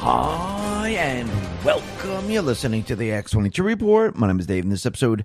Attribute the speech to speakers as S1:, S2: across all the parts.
S1: Hi, and welcome. You're listening to the X22 Report. My name is Dave, and this is episode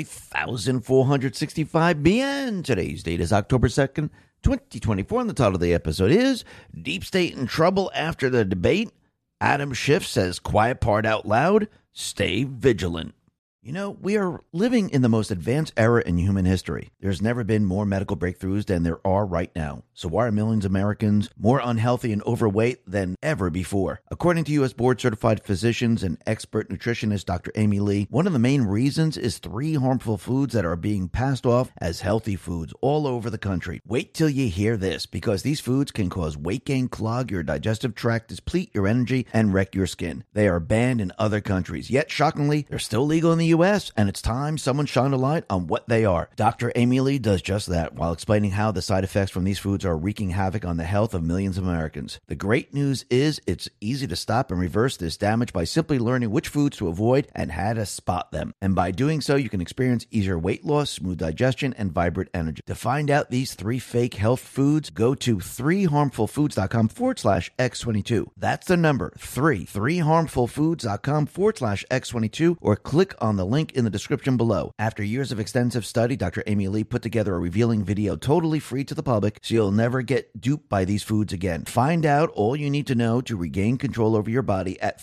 S1: 3465BN. Today's date is October 2nd, 2024, and the title of the episode is Deep State in Trouble After the Debate. Adam Schiff says quiet part out loud, stay vigilant. You know, we are living in the most advanced era in human history. There's never been more medical breakthroughs than there are right now. So why are millions of Americans more unhealthy and overweight than ever before? According to U.S. board-certified physicians and expert nutritionist Dr. Amy Lee, one of the main reasons is 3 harmful foods that are being passed off as healthy foods all over the country. Wait till you hear this, because these foods can cause weight gain, clog your digestive tract, deplete your energy, and wreck your skin. They are banned in other countries, yet shockingly, they're still legal in the U.S., and it's time someone shined a light on what they are. Dr. Amy Lee does just that while explaining how the side effects from these foods are wreaking havoc on the health of millions of Americans. The great news is it's easy to stop and reverse this damage by simply learning which foods to avoid and how to spot them. And by doing so, you can experience easier weight loss, smooth digestion, and vibrant energy. To find out these 3 fake health foods, go to 3harmfulfoods.com/X22. That's the number 3harmfulfoods.com/X22, or click on the link in the description below. After years of extensive study, Dr. Amy Lee put together a revealing video totally free to the public, so you'll never get duped by these foods again. Find out all you need to know to regain control over your body at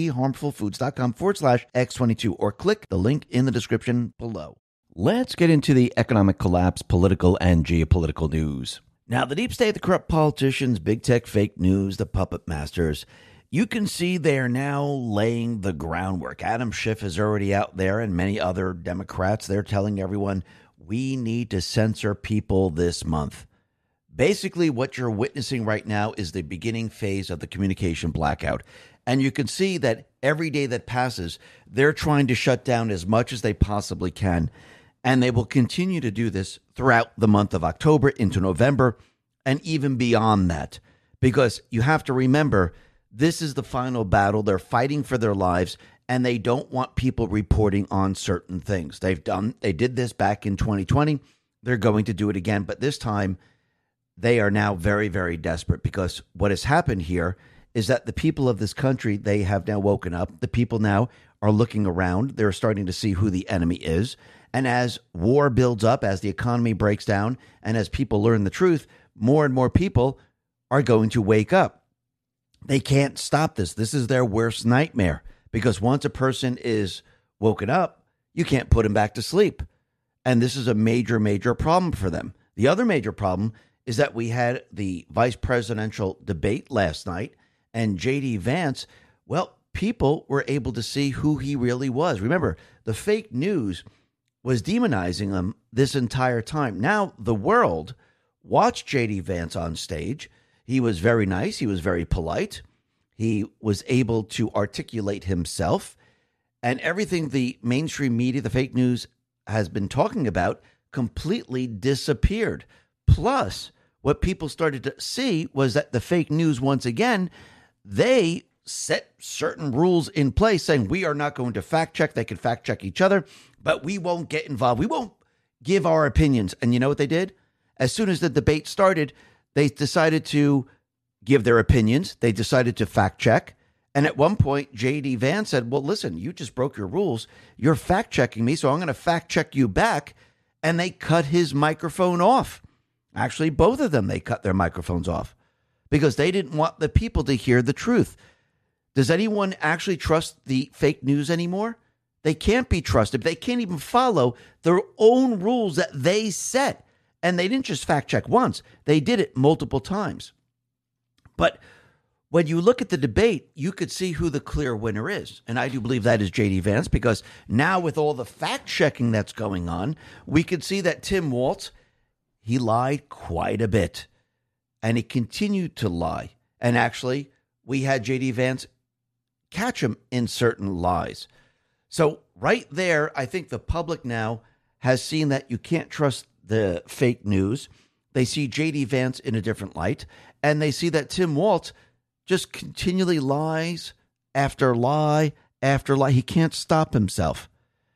S1: 3harmfulfoods.com/X22, or click the link in the description below. Let's get into the economic collapse, political, and geopolitical news. Now, the deep state, the corrupt politicians, big tech, fake news, the puppet masters, you can see they're now laying the groundwork. Adam Schiff is already out there, and many other Democrats, they're telling everyone, we need to censor people this month. Basically, what you're witnessing right now is the beginning phase of the communication blackout. And you can see that every day that passes, they're trying to shut down as much as they possibly can. And they will continue to do this throughout the month of October into November and even beyond that. Because you have to remember, this is the final battle. They're fighting for their lives, and they don't want people reporting on certain things. They did this back in 2020. They're going to do it again. But this time, they are now very, very desperate, because what has happened here is that the people of this country, they have now woken up. The people now are looking around. They're starting to see who the enemy is. And as war builds up, as the economy breaks down, and as people learn the truth, more and more people are going to wake up. They can't stop this. This is their worst nightmare, because once a person is woken up, you can't put him back to sleep. And this is a major, major problem for them. The other major problem is that we had the vice presidential debate last night, and J.D. Vance, well, people were able to see who he really was. Remember, the fake news was demonizing him this entire time. Now, the world watched J.D. Vance on stage. He was very nice. He was very polite. He was able to articulate himself. And everything the mainstream media, the fake news, has been talking about completely disappeared. Plus, what people started to see was that the fake news, once again, they set certain rules in place saying we are not going to fact check. They can fact check each other, but we won't get involved. We won't give our opinions. And you know what they did? As soon as the debate started, they decided to give their opinions. They decided to fact check. And at one point, J.D. Vance said, well, listen, you just broke your rules. You're fact checking me, so I'm going to fact check you back. And they cut his microphone off. Actually, both of them, they cut their microphones off because they didn't want the people to hear the truth. Does anyone actually trust the fake news anymore? They can't be trusted. They can't even follow their own rules that they set. And they didn't just fact check once. They did it multiple times. But when you look at the debate, you could see who the clear winner is. And I do believe that is J.D. Vance, because now with all the fact checking that's going on, we could see that Tim Walz, he lied quite a bit. And he continued to lie. And actually, we had J.D. Vance catch him in certain lies. So right there, I think the public now has seen that you can't trust the fake news. They see J.D. Vance in a different light, and they see that Tim Walz just continually lies after lie after lie. He can't stop himself.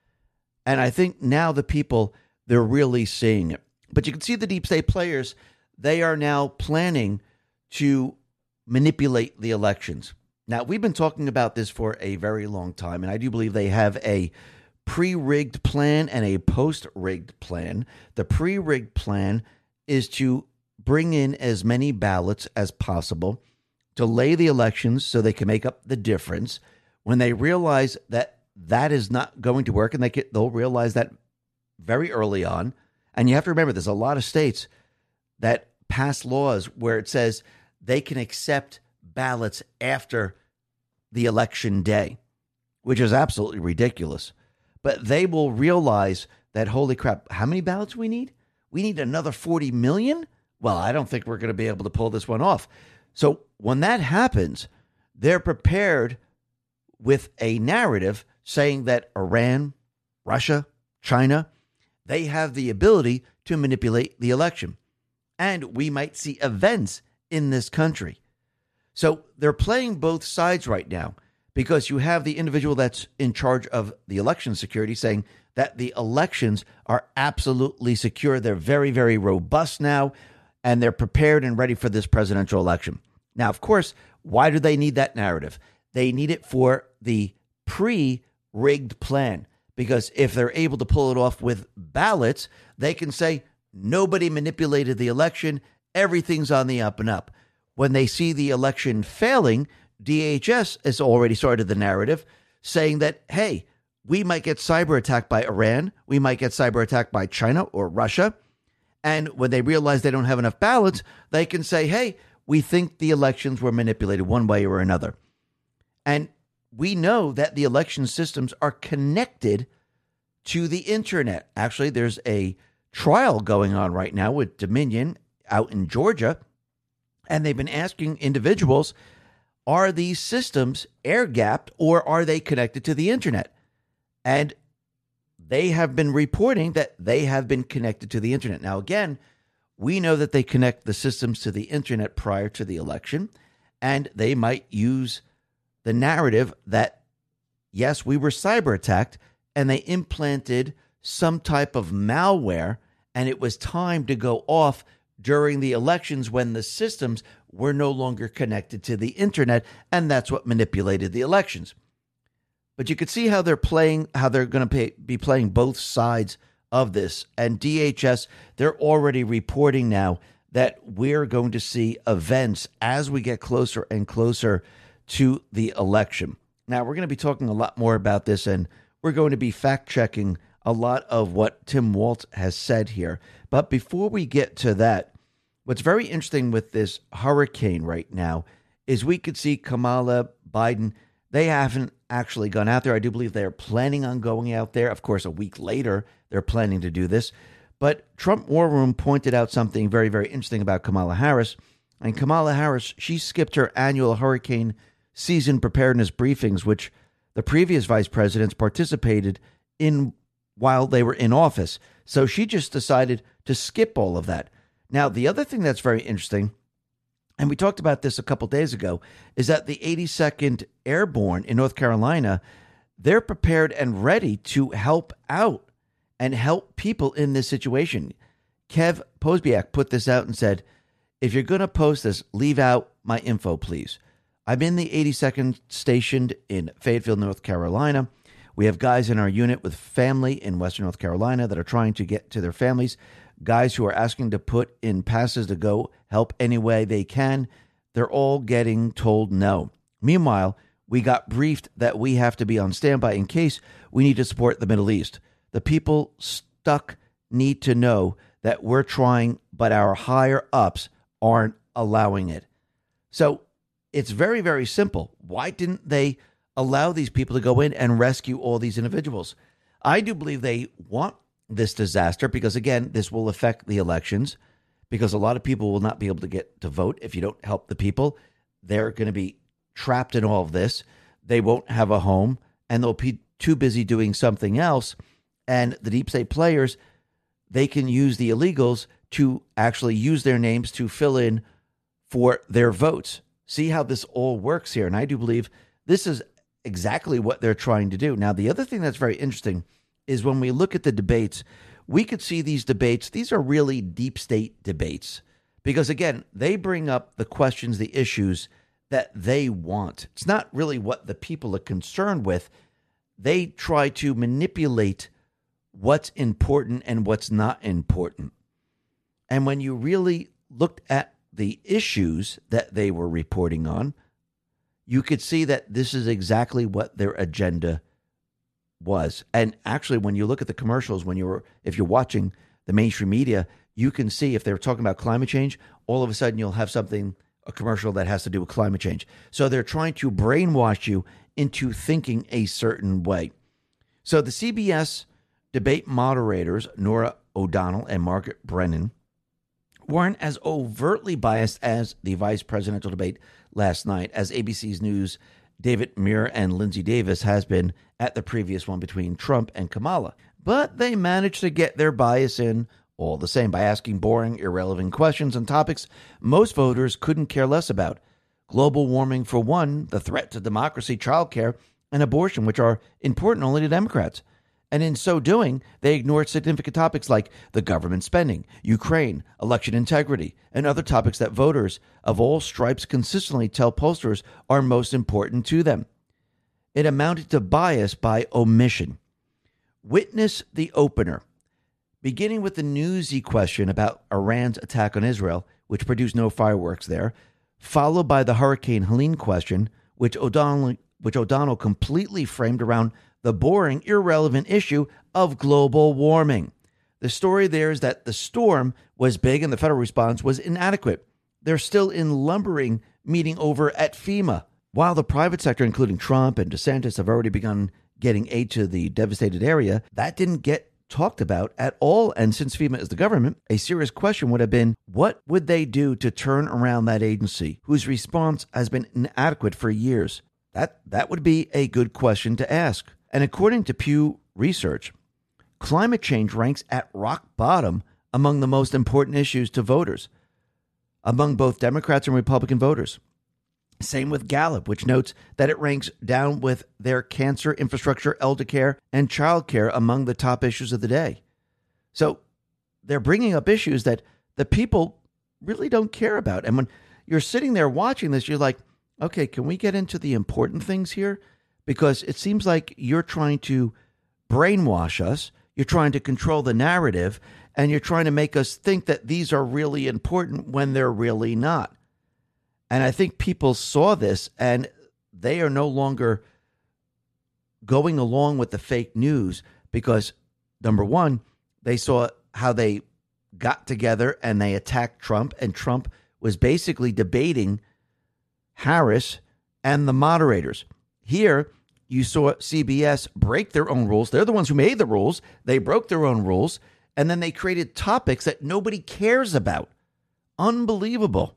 S1: And I think now the people, they're really seeing it. But you can see the deep state players, they are now planning to manipulate the elections. Now, we've been talking about this for a very long time, and I do believe they have a pre-rigged plan and a post-rigged plan. The pre-rigged plan is to bring in as many ballots as possible, delay the elections so they can make up the difference. When they realize that that is not going to work, and they'll realize that very early on. And you have to remember, there's a lot of states that pass laws where it says they can accept ballots after the election day, which is absolutely ridiculous. But they will realize that, holy crap, how many ballots we need? We need another 40 million? Well, I don't think we're going to be able to pull this one off. So when that happens, they're prepared with a narrative saying that Iran, Russia, China, they have the ability to manipulate the election. And we might see events in this country. So they're playing both sides right now, because you have the individual that's in charge of the election security saying that the elections are absolutely secure. They're very, very robust now, and they're prepared and ready for this presidential election. Now, of course, why do they need that narrative? They need it for the pre-rigged plan, because if they're able to pull it off with ballots, they can say nobody manipulated the election. Everything's on the up and up. When they see the election failing, DHS has already started the narrative saying that, hey, we might get cyber attacked by Iran. We might get cyber attacked by China or Russia. And when they realize they don't have enough ballots, they can say, hey, we think the elections were manipulated one way or another. And we know that the election systems are connected to the internet. Actually, there's a trial going on right now with Dominion out in Georgia, and they've been asking individuals, are these systems air-gapped or are they connected to the internet? And they have been reporting that they have been connected to the internet. Now, again, we know that they connect the systems to the internet prior to the election, and they might use the narrative that, yes, we were cyber attacked, and they implanted some type of malware, and it was time to go off during the elections when the systems were no longer connected to the internet, and that's what manipulated the elections. But you could see how they're playing, how they're going to be playing both sides of this. And DHS, they're already reporting now that we're going to see events as we get closer and closer to the election. Now, we're going to be talking a lot more about this, and we're going to be fact-checking a lot of what Tim Walz has said here. But before we get to that, what's very interesting with this hurricane right now is we could see Kamala, Biden, they haven't actually gone out there. I do believe they're planning on going out there. Of course, a week later, they're planning to do this. But Trump War Room pointed out something very, very interesting about Kamala Harris. And Kamala Harris, she skipped her annual hurricane season preparedness briefings, which the previous vice presidents participated in while they were in office. So she just decided to skip all of that. Now, the other thing that's very interesting, and we talked about this a couple days ago, is that the 82nd Airborne in North Carolina, they're prepared and ready to help out and help people in this situation. Kev Posbiak put this out and said, if you're going to post this, leave out my info, please. I'm in the 82nd stationed in Fayetteville, North Carolina. We have guys in our unit with family in Western North Carolina that are trying to get to their families, guys who are asking to put in passes to go help any way they can. They're all getting told no. Meanwhile, we got briefed that we have to be on standby in case we need to support the Middle East. The people stuck need to know that we're trying, but our higher ups aren't allowing it. So it's very, very simple. Why didn't they allow these people to go in and rescue all these individuals? I do believe they want this disaster because, again, this will affect the elections because a lot of people will not be able to get to vote if you don't help the people. They're going to be trapped in all of this. They won't have a home, and they'll be too busy doing something else. And the deep state players, they can use the illegals to actually use their names to fill in for their votes. See how this all works here. And I do believe this is exactly what they're trying to do. Now, the other thing that's very interesting is when we look at the debates, we could see these debates. These are really deep state debates because, again, they bring up the questions, the issues that they want. It's not really what the people are concerned with. They try to manipulate what's important and what's not important. And when you really looked at the issues that they were reporting on, you could see that this is exactly what their agenda was. And actually, when you look at the commercials, if you're watching the mainstream media, you can see if they're talking about climate change, all of a sudden you'll have a commercial that has to do with climate change. So they're trying to brainwash you into thinking a certain way. So the CBS debate moderators, Norah O'Donnell and Margaret Brennan, weren't as overtly biased as the vice presidential debate last night, as ABC's News' David Muir and Lindsay Davis has been at the previous one between Trump and Kamala. But they managed to get their bias in all the same by asking boring, irrelevant questions on topics most voters couldn't care less about. Global warming, for one, the threat to democracy, childcare, and abortion, which are important only to Democrats. And in so doing, they ignored significant topics like the government spending, Ukraine, election integrity, and other topics that voters of all stripes consistently tell pollsters are most important to them. It amounted to bias by omission. Witness the opener, beginning with the newsy question about Iran's attack on Israel, which produced no fireworks there, followed by the Hurricane Helene question, which O'Donnell completely framed around the boring, irrelevant issue of global warming. The story there is that the storm was big and the federal response was inadequate. They're still in lumbering meeting over at FEMA. While the private sector, including Trump and DeSantis, have already begun getting aid to the devastated area, that didn't get talked about at all. And since FEMA is the government, a serious question would have been, what would they do to turn around that agency whose response has been inadequate for years? That would be a good question to ask. And according to Pew Research, climate change ranks at rock bottom among the most important issues to voters, among both Democrats and Republican voters. Same with Gallup, which notes that it ranks down with their cancer, infrastructure, elder care, and child care among the top issues of the day. So they're bringing up issues that the people really don't care about. And when you're sitting there watching this, you're like, okay, can we get into the important things here? Because it seems like you're trying to brainwash us, you're trying to control the narrative, and you're trying to make us think that these are really important when they're really not. And I think people saw this, and they are no longer going along with the fake news because, number one, they saw how they got together and they attacked Trump, and Trump was basically debating Harris and the moderators. Here, you saw CBS break their own rules. They're the ones who made the rules. They broke their own rules, and then they created topics that nobody cares about. Unbelievable.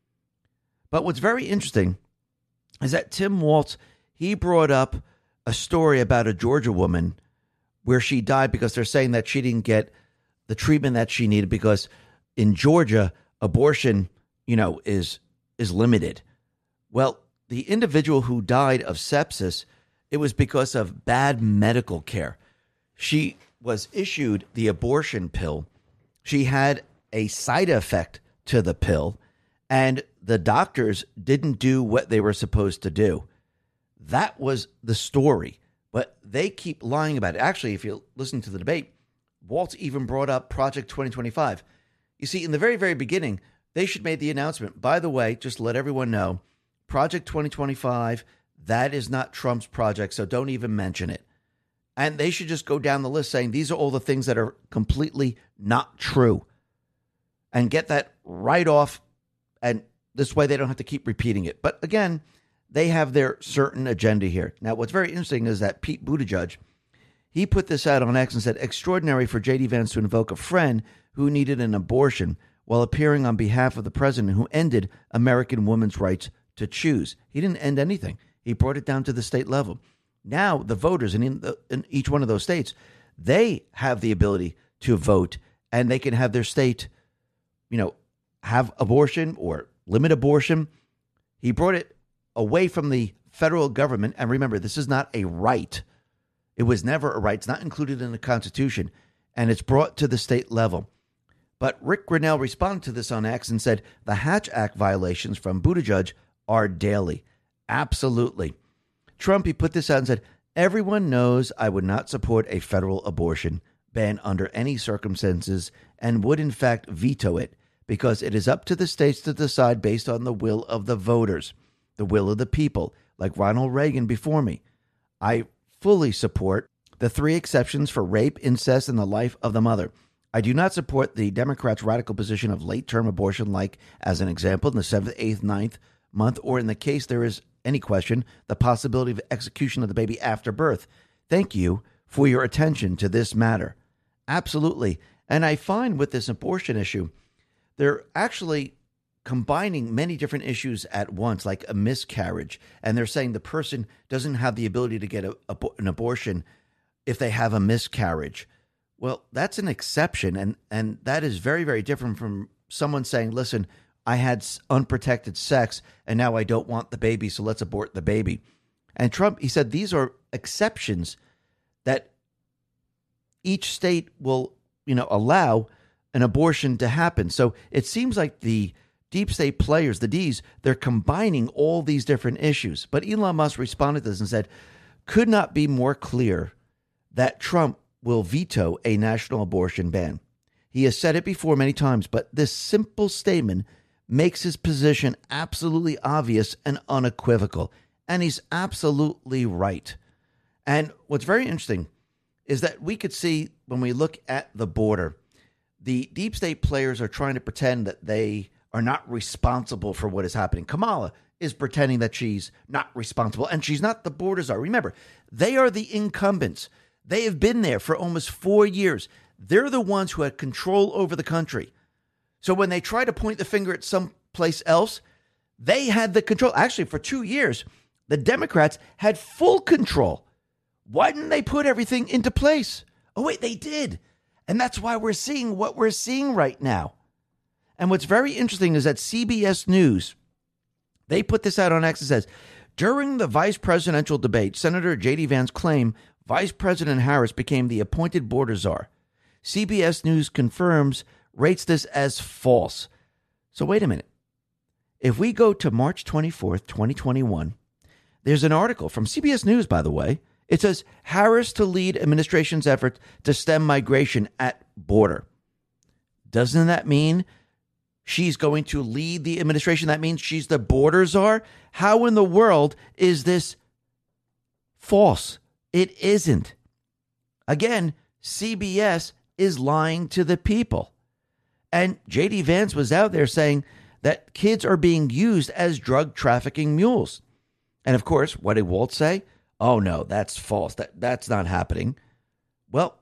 S1: But what's very interesting is that Tim Walz, he brought up a story about a Georgia woman where she died because they're saying that she didn't get the treatment that she needed because in Georgia, abortion, is limited. Well, the individual who died of sepsis, it was because of bad medical care. She was issued the abortion pill. She had a side effect to the pill, and the doctors didn't do what they were supposed to do. That was the story, but they keep lying about it. Actually, if you listen to the debate, Walz even brought up Project 2025. You see, in the very, very beginning, they should make the announcement. By the way, just to let everyone know, Project 2025, that is not Trump's project, so don't even mention it. And they should just go down the list saying these are all the things that are completely not true and get that right off. And this way they don't have to keep repeating it. But again, they have their certain agenda here. Now, what's very interesting is that Pete Buttigieg, he put this out on X and said, extraordinary for J.D. Vance to invoke a friend who needed an abortion while appearing on behalf of the president who ended American women's rights to choose. He didn't end anything. He brought it down to the state level. Now the voters in each one of those states, they have the ability to vote, and they can have their state, have abortion or limit abortion. He brought it away from the federal government. And remember, this is not a right. It was never a right. It's not included in the Constitution, and it's brought to the state level. But Rick Grinnell responded to this on X and said the Hatch Act violations from Buttigieg are daily. Absolutely. Trump, he put this out and said, everyone knows I would not support a federal abortion ban under any circumstances and would in fact veto it because it is up to the states to decide based on the will of the voters, the will of the people, like Ronald Reagan before me. I fully support the 3 exceptions for rape, incest, and the life of the mother. I do not support the Democrats' radical position of late-term abortion, like, as an example, in the 7th, 8th, 9th month, or in the case there is any question, the possibility of execution of the baby after birth. Thank you for your attention to this matter. Absolutely. And I find with this abortion issue, they're actually combining many different issues at once, like a miscarriage. And they're saying the person doesn't have the ability to get an abortion if they have a miscarriage. Well, that's an exception. And that is very, very different from someone saying, listen, I had unprotected sex and now I don't want the baby, so let's abort the baby. And Trump, he said these are exceptions that each state will, allow an abortion to happen. So it seems like the deep state players, the Ds, they're combining all these different issues. But Elon Musk responded to this and said, could not be more clear that Trump will veto a national abortion ban. He has said it before many times, but this simple statement makes his position absolutely obvious and unequivocal. And he's absolutely right. And what's very interesting is that we could see when we look at the border, the deep state players are trying to pretend that they are not responsible for what is happening. Kamala is pretending that she's not responsible, and she's not. The borders are. Remember, they are the incumbents. They have been there for almost 4 years. They're the ones who had control over the country. So when they try to point the finger at someplace else, they had the control. Actually, for 2 years, the Democrats had full control. Why didn't they put everything into place? Oh, wait, they did. And that's why we're seeing what we're seeing right now. And what's very interesting is that CBS News, they put this out on X and says, during the vice presidential debate, Senator J.D. Vance claimed Vice President Harris became the appointed border czar. CBS News confirms, rates this as false. So wait a minute. If we go to March 24th, 2021, there's an article from CBS News, by the way. It says, Harris to lead administration's effort to stem migration at border. Doesn't that mean she's going to lead the administration? That means she's the border czar? How in the world is this false? It isn't. Again, CBS is lying to the people. And J.D. Vance was out there saying that kids are being used as drug trafficking mules. And of course, what did Walt say? Oh, no, that's false. That's not happening. Well,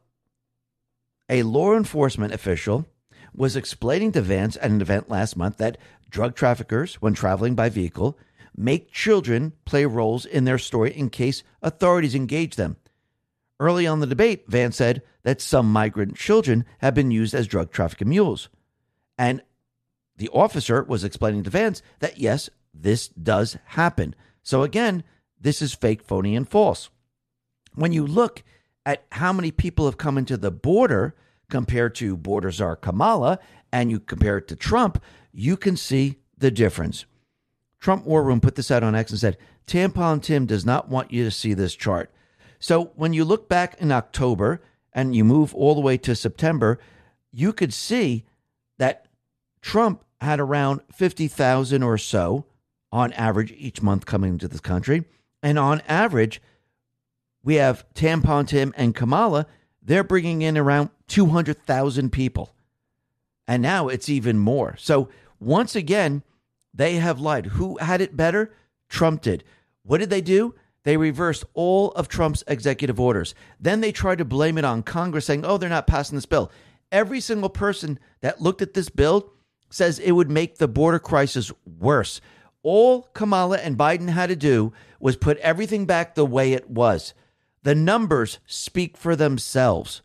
S1: a law enforcement official was explaining to Vance at an event last month that drug traffickers, when traveling by vehicle, make children play roles in their story in case authorities engage them. Early on in the debate, Vance said that some migrant children have been used as drug trafficking mules. And the officer was explaining to Vance that, yes, this does happen. So again, this is fake, phony, and false. When you look at how many people have come into the border compared to border czar Kamala, and you compare it to Trump, you can see the difference. Trump War Room put this out on X and said, Tampon Tim does not want you to see this chart. So when you look back in October and you move all the way to September, you could see that Trump had around 50,000 or so on average each month coming into this country. And on average, we have Tampon Tim and Kamala. They're bringing in around 200,000 people. And now it's even more. So once again, they have lied. Who had it better? Trump did. What did they do? They reversed all of Trump's executive orders. Then they tried to blame it on Congress, saying, oh, they're not passing this bill. Every single person that looked at this bill says it would make the border crisis worse. All Kamala and Biden had to do was put everything back the way it was. The numbers speak for themselves.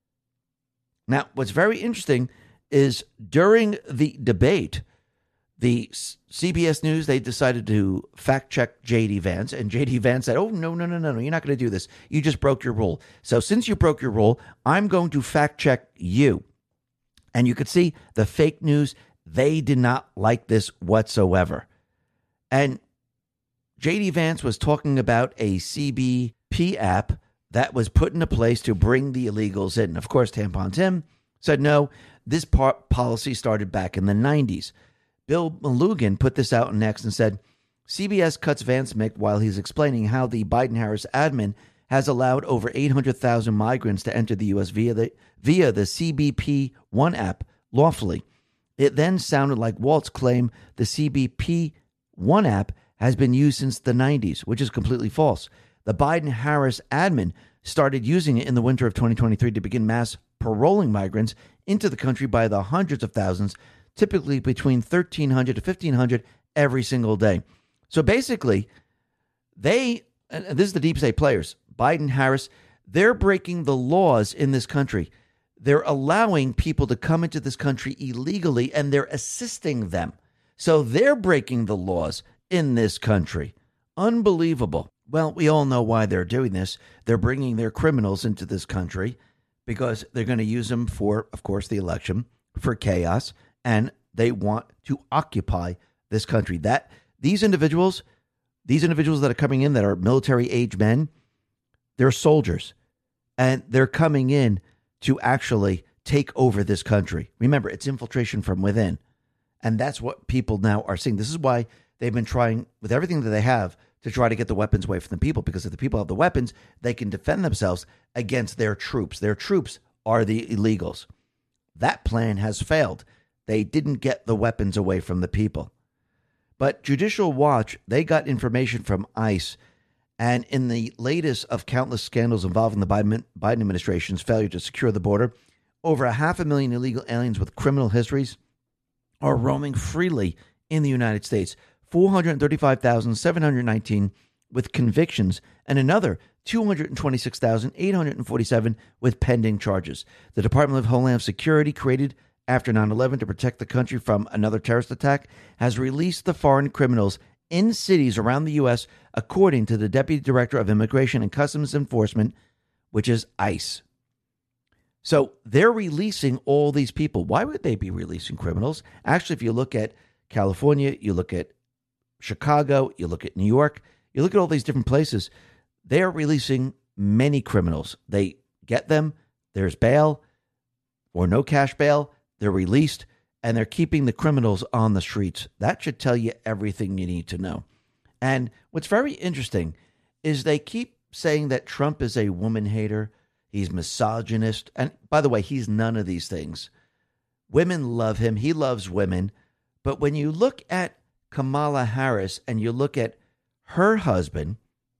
S1: Now, what's very interesting is during the debate, the CBS News, they decided to fact check J.D. Vance, and J.D. Vance said, oh, no, you're not going to do this. You just broke your rule. So since you broke your rule, I'm going to fact check you. And you could see the fake news, they did not like this whatsoever. And J.D. Vance was talking about a CBP app that was put into place to bring the illegals in. Of course, Tampon Tim said no. This policy started back in the 90s. Bill Malugin put this out next and said, CBS cuts Vance mic while he's explaining how the Biden-Harris admin has allowed over 800,000 migrants to enter the U.S. via the CBP One app lawfully. It then sounded like Walt's claim the CBP One app has been used since the 90s, which is completely false. The Biden-Harris admin started using it in the winter of 2023 to begin mass paroling migrants into the country by the hundreds of thousands, typically between 1,300 to 1,500 every single day. So basically, this is the deep state players, Biden, Harris, they're breaking the laws in this country. They're allowing people to come into this country illegally, and they're assisting them. So they're breaking the laws in this country. Unbelievable. Well, we all know why they're doing this. They're bringing their criminals into this country because they're going to use them for, of course, the election, for chaos, and they want to occupy this country. These individuals that are coming in that are military-age men, they're soldiers, and they're coming in to actually take over this country. Remember, it's infiltration from within, and that's what people now are seeing. This is why they've been trying with everything that they have to try to get the weapons away from the people, because if the people have the weapons, they can defend themselves against their troops. Their troops are the illegals. That plan has failed. They didn't get the weapons away from the people. But Judicial Watch, they got information from ICE, and in the latest of countless scandals involving the Biden administration's failure to secure the border, over 500,000 illegal aliens with criminal histories are roaming freely in the United States. 435,719 with convictions, and another 226,847 with pending charges. The Department of Homeland Security, created after 9/11 to protect the country from another terrorist attack, has released the foreign criminals in cities around the U.S., according to the Deputy Director of Immigration and Customs Enforcement, which is ICE. So they're releasing all these people. Why would they be releasing criminals? Actually, if you look at California, you look at Chicago, you look at New York, you look at all these different places, they're releasing many criminals. They get them, there's bail or no cash bail, they're released, and they're keeping the criminals on the streets. That should tell you everything you need to know. And what's very interesting is they keep saying that Trump is a woman hater, he's misogynist, and by the way, he's none of these things. Women love him, he loves women, but when you look at Kamala Harris and you look at her husband,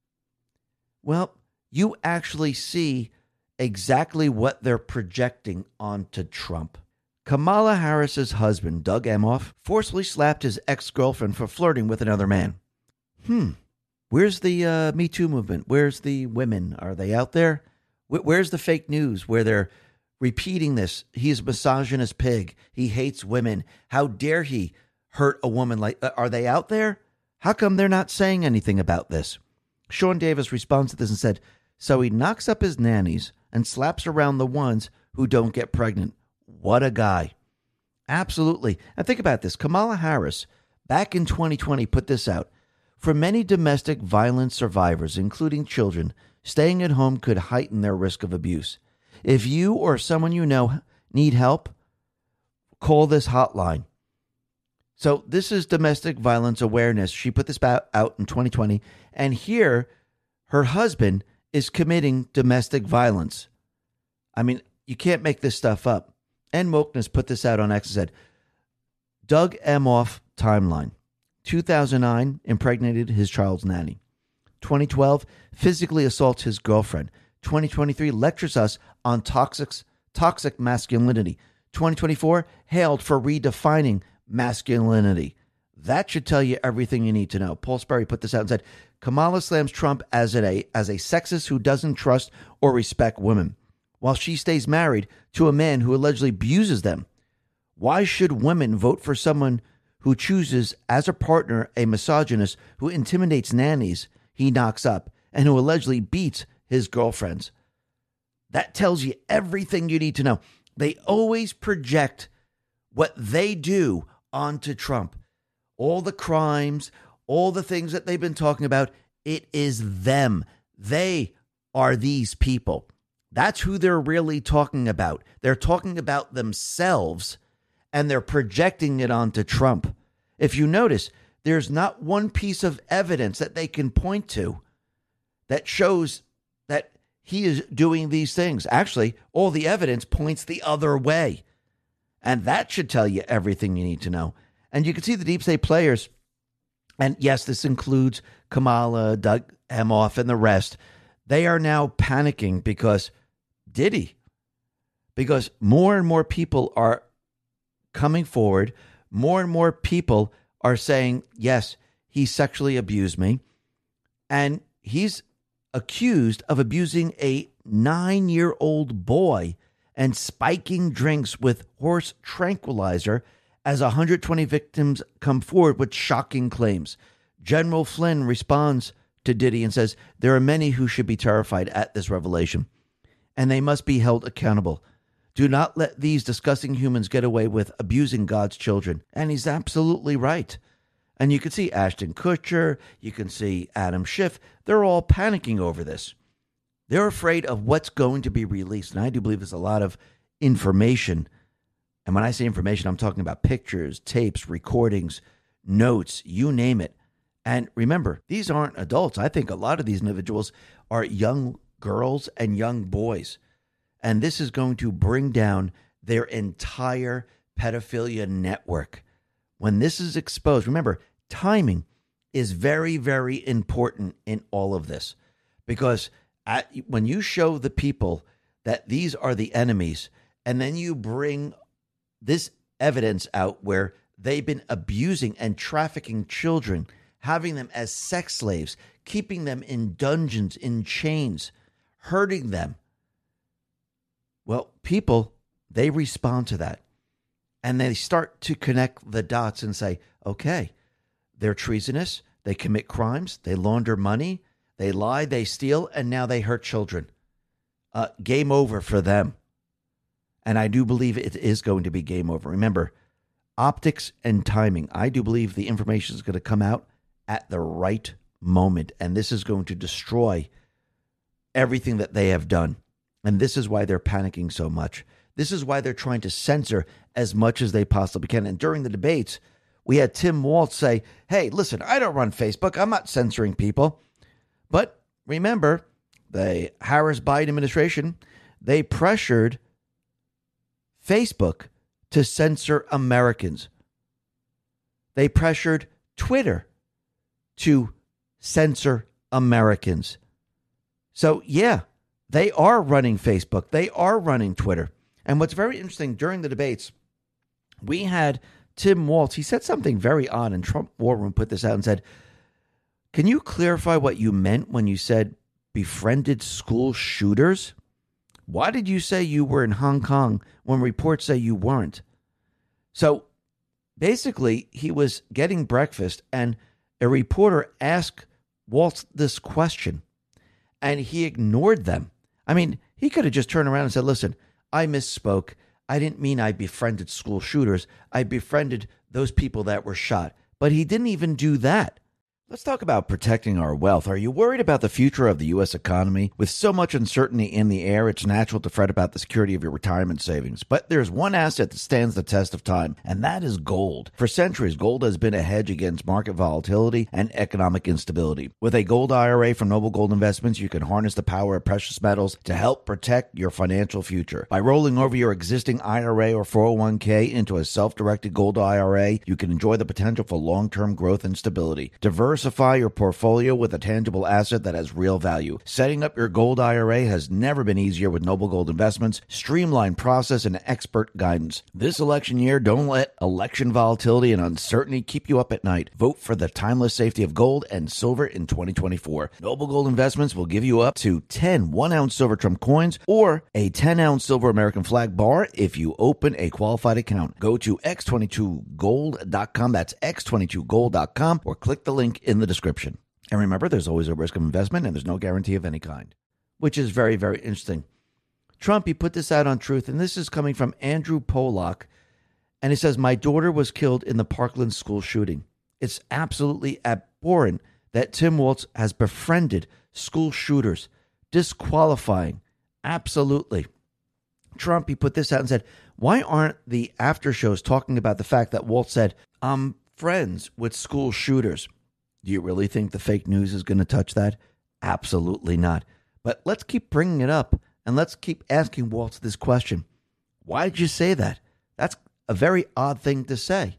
S1: well, you actually see exactly what they're projecting onto Trump. Kamala Harris's husband, Doug Emhoff, forcefully slapped his ex-girlfriend for flirting with another man. Where's the Me Too movement? Where's the women? Are they out there? Where's the fake news where they're repeating this? He's a misogynist pig. He hates women. How dare he hurt a woman like that? Are they out there? How come they're not saying anything about this? Sean Davis responds to this and said, so he knocks up his nannies and slaps around the ones who don't get pregnant. What a guy. Absolutely. And think about this. Kamala Harris, back in 2020, put this out. For many domestic violence survivors, including children, staying at home could heighten their risk of abuse. If you or someone you know need help, call this hotline. So this is domestic violence awareness. She put this out in 2020. And here, her husband is committing domestic violence. I mean, you can't make this stuff up. And Wokeness put this out on X and said, Doug Emhoff timeline. 2009, impregnated his child's nanny. 2012, physically assaults his girlfriend. 2023, lectures us on toxic masculinity. 2024, hailed for redefining masculinity. That should tell you everything you need to know. Paul Sperry put this out and said, Kamala slams Trump as a sexist who doesn't trust or respect women, while she stays married to a man who allegedly abuses them. Why should women vote for someone who chooses as a partner a misogynist who intimidates nannies he knocks up and who allegedly beats his girlfriends? That tells you everything you need to know. They always project what they do onto Trump. All the crimes, all the things that they've been talking about, it is them. They are these people. That's who they're really talking about. They're talking about themselves, and they're projecting it onto Trump. If you notice, there's not one piece of evidence that they can point to that shows that he is doing these things. Actually, all the evidence points the other way. And that should tell you everything you need to know. And you can see the deep state players. And yes, this includes Kamala, Doug Emhoff, and the rest. They are now panicking because because more and more people are coming forward. More and more people are saying, yes, he sexually abused me. And he's accused of abusing a 9-year-old boy and spiking drinks with horse tranquilizer as 120 victims come forward with shocking claims. General Flynn responds to Diddy and says, there are many who should be terrified at this revelation, and they must be held accountable. Do not let these disgusting humans get away with abusing God's children. And he's absolutely right. And you can see Ashton Kutcher, you can see Adam Schiff. They're all panicking over this. They're afraid of what's going to be released. And I do believe there's a lot of information. And when I say information, I'm talking about pictures, tapes, recordings, notes, you name it. And remember, these aren't adults. I think a lot of these individuals are young girls and young boys. And this is going to bring down their entire pedophilia network. When this is exposed, remember, timing is very, very important in all of this. Because when you show the people that these are the enemies, and then you bring this evidence out where they've been abusing and trafficking children, having them as sex slaves, keeping them in dungeons, in chains, hurting them. Well, people, they respond to that. And they start to connect the dots and say, okay, they're treasonous, they commit crimes, they launder money, they lie, they steal, and now they hurt children. Game over for them. And I do believe it is going to be game over. Remember, optics and timing. I do believe the information is going to come out at the right moment. And this is going to destroy everything that they have done. And this is why they're panicking so much. This is why they're trying to censor as much as they possibly can. And during the debates, we had Tim Walz say, hey, listen, I don't run Facebook. I'm not censoring people. But remember, the Harris-Biden administration, they pressured Facebook to censor Americans. They pressured Twitter to censor Americans. So, yeah, they are running Facebook. They are running Twitter. And what's very interesting, during the debates, we had Tim Walz. He said something very odd, and Trump War Room put this out and said, can you clarify what you meant when you said befriended school shooters? Why did you say you were in Hong Kong when reports say you weren't? So basically, he was getting breakfast, and a reporter asked Walz this question, and he ignored them. I mean, he could have just turned around and said, listen, I misspoke. I didn't mean I befriended school shooters. I befriended those people that were shot. But he didn't even do that. Let's talk about protecting our wealth. Are you worried about the future of the U.S. economy? With so much uncertainty in the air, it's natural to fret about the security of your retirement savings. But there's one asset that stands the test of time, and that is gold. For centuries, gold has been a hedge against market volatility and economic instability. With a gold IRA from Noble Gold Investments, you can harness the power of precious metals to help protect your financial future. By rolling over your existing IRA or 401k into a self-directed gold IRA, you can enjoy the potential for long-term growth and stability. Diversify your portfolio with a tangible asset that has real value. Setting up your gold IRA has never been easier with Noble Gold Investments' streamlined process and expert guidance. This election year, don't let election volatility and uncertainty keep you up at night. Vote for the timeless safety of gold and silver in 2024. Noble Gold Investments will give you up to 10 1-ounce silver Trump coins or a 10-ounce silver American flag bar if you open a qualified account. Go to x22gold.com. That's x22gold.com, or click the link in the description. And remember, there's always a risk of investment and there's no guarantee of any kind, which is very, very interesting. Trump, he put this out on Truth, and this is coming from Andrew Pollock, and he says, my daughter was killed in the Parkland school shooting. It's absolutely abhorrent that Tim Walz has befriended school shooters. Disqualifying. Absolutely. Trump, he put this out and said, why aren't the after shows talking about the fact that Walz said, I'm friends with school shooters? Do you really think the fake news is going to touch that? Absolutely not. But let's keep bringing it up and let's keep asking Walz this question. Why did you say that? That's a very odd thing to say.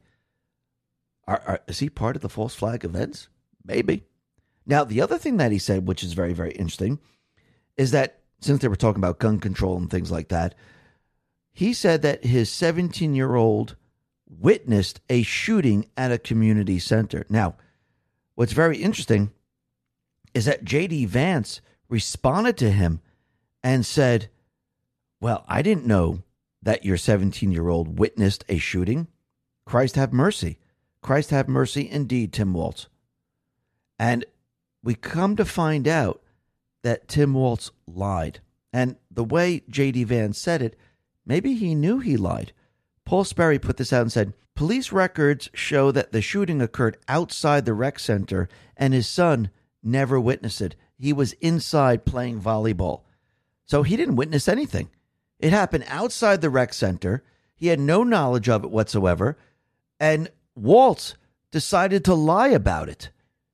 S1: Is he part of the false flag events? Maybe. Now, the other thing that he said, which is very, very interesting, is that since they were talking about gun control and things like that, he said that his 17-year-old witnessed a shooting at a community center. Now, what's very interesting is that J.D. Vance responded to him and said, well, I didn't know that your 17-year-old witnessed a shooting. Christ have mercy. Christ have mercy indeed, Tim Walz. And we come to find out that Tim Walz lied. And the way J.D. Vance said it, maybe he knew he lied. Paul Sperry put this out and said, police records show that the shooting occurred outside the rec center and his son never witnessed it. He was inside playing volleyball. So he didn't witness anything. It happened outside the rec center. He had no knowledge of it whatsoever. And Walz decided to lie about it.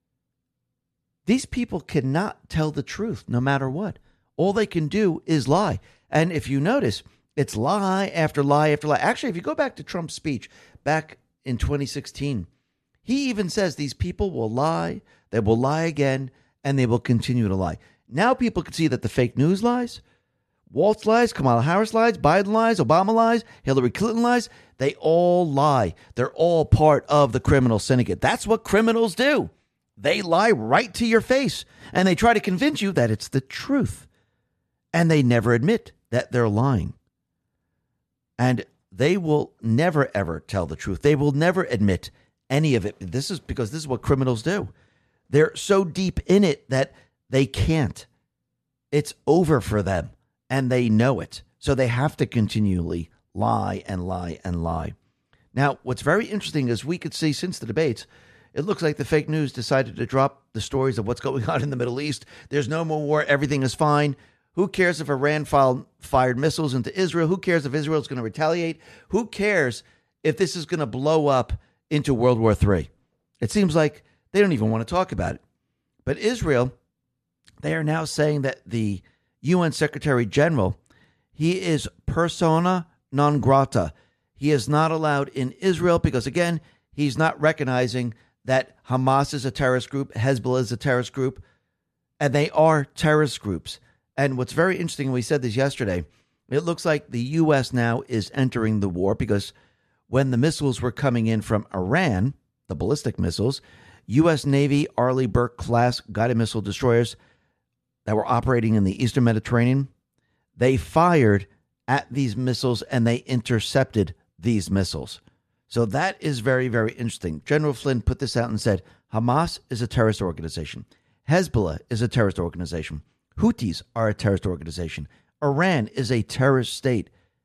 S1: These people cannot tell the truth no matter what. All they can do is lie. And if you notice, it's lie after lie after lie. Actually, if you go back to Trump's speech back in 2016, he even says these people will lie, they will lie again, and they will continue to lie. Now people can see that the fake news lies, Walz lies, Kamala Harris lies, Biden lies, Obama lies, Hillary Clinton lies. They all lie. They're all part of the criminal syndicate. That's what criminals do. They lie right to your face, and they try to convince you that it's the truth. And they never admit that they're lying. And they will never, ever tell the truth. They will never admit any of it. This is because this is what criminals do. They're so deep in it that they can't. It's over for them, and they know it. So they have to continually lie and lie and lie. Now, what's very interesting is we could see since the debates, it looks like the fake news decided to drop the stories of what's going on in the Middle East. There's no more war. Everything is fine. Who cares if Iran fired missiles into Israel? Who cares if Israel is going to retaliate? Who cares if this is going to blow up into World War III? It seems like they don't even want to talk about it. But Israel, they are now saying that the UN Secretary General, he is persona non grata. He is not allowed in Israel because, again, he's not recognizing that Hamas is a terrorist group, Hezbollah is a terrorist group, and they are terrorist groups. And what's very interesting, we said this yesterday, it looks like the U.S. now is entering the war because when the missiles were coming in from Iran, the ballistic missiles, U.S. Navy Arleigh Burke-class guided missile destroyers that were operating in the Eastern Mediterranean, they fired at these missiles and they intercepted these missiles. So that is very, very interesting. General Flynn put this out and said, Hamas is a terrorist organization. Hezbollah is a terrorist organization. Houthis are a terrorist organization. Iran is a terrorist state.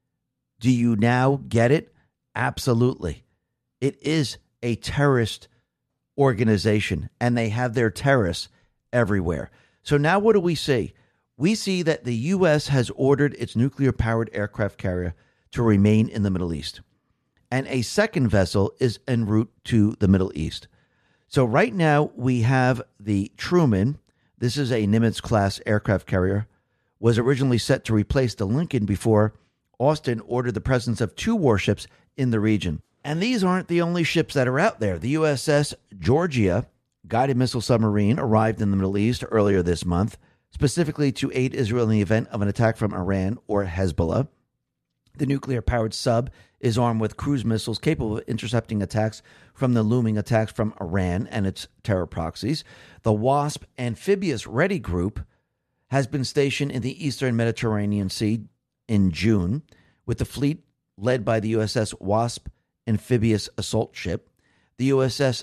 S1: Do you now get it? Absolutely. It is a terrorist organization, and they have their terrorists everywhere. So now what do we see? We see that the U.S. has ordered its nuclear-powered aircraft carrier to remain in the Middle East. And a second vessel is en route to the Middle East. So right now we have the Truman. This is a Nimitz-class aircraft carrier, was originally set to replace the Lincoln before Austin ordered the presence of two warships in the region. And these aren't the only ships that are out there. The USS Georgia guided missile submarine arrived in the Middle East earlier this month, specifically to aid Israel in the event of an attack from Iran or Hezbollah. The nuclear-powered sub is armed with cruise missiles capable of intercepting attacks from the looming attacks from Iran and its terror proxies. The WASP Amphibious Ready Group has been stationed in the Eastern Mediterranean Sea in June, with the fleet led by the USS Wasp Amphibious Assault Ship. The USS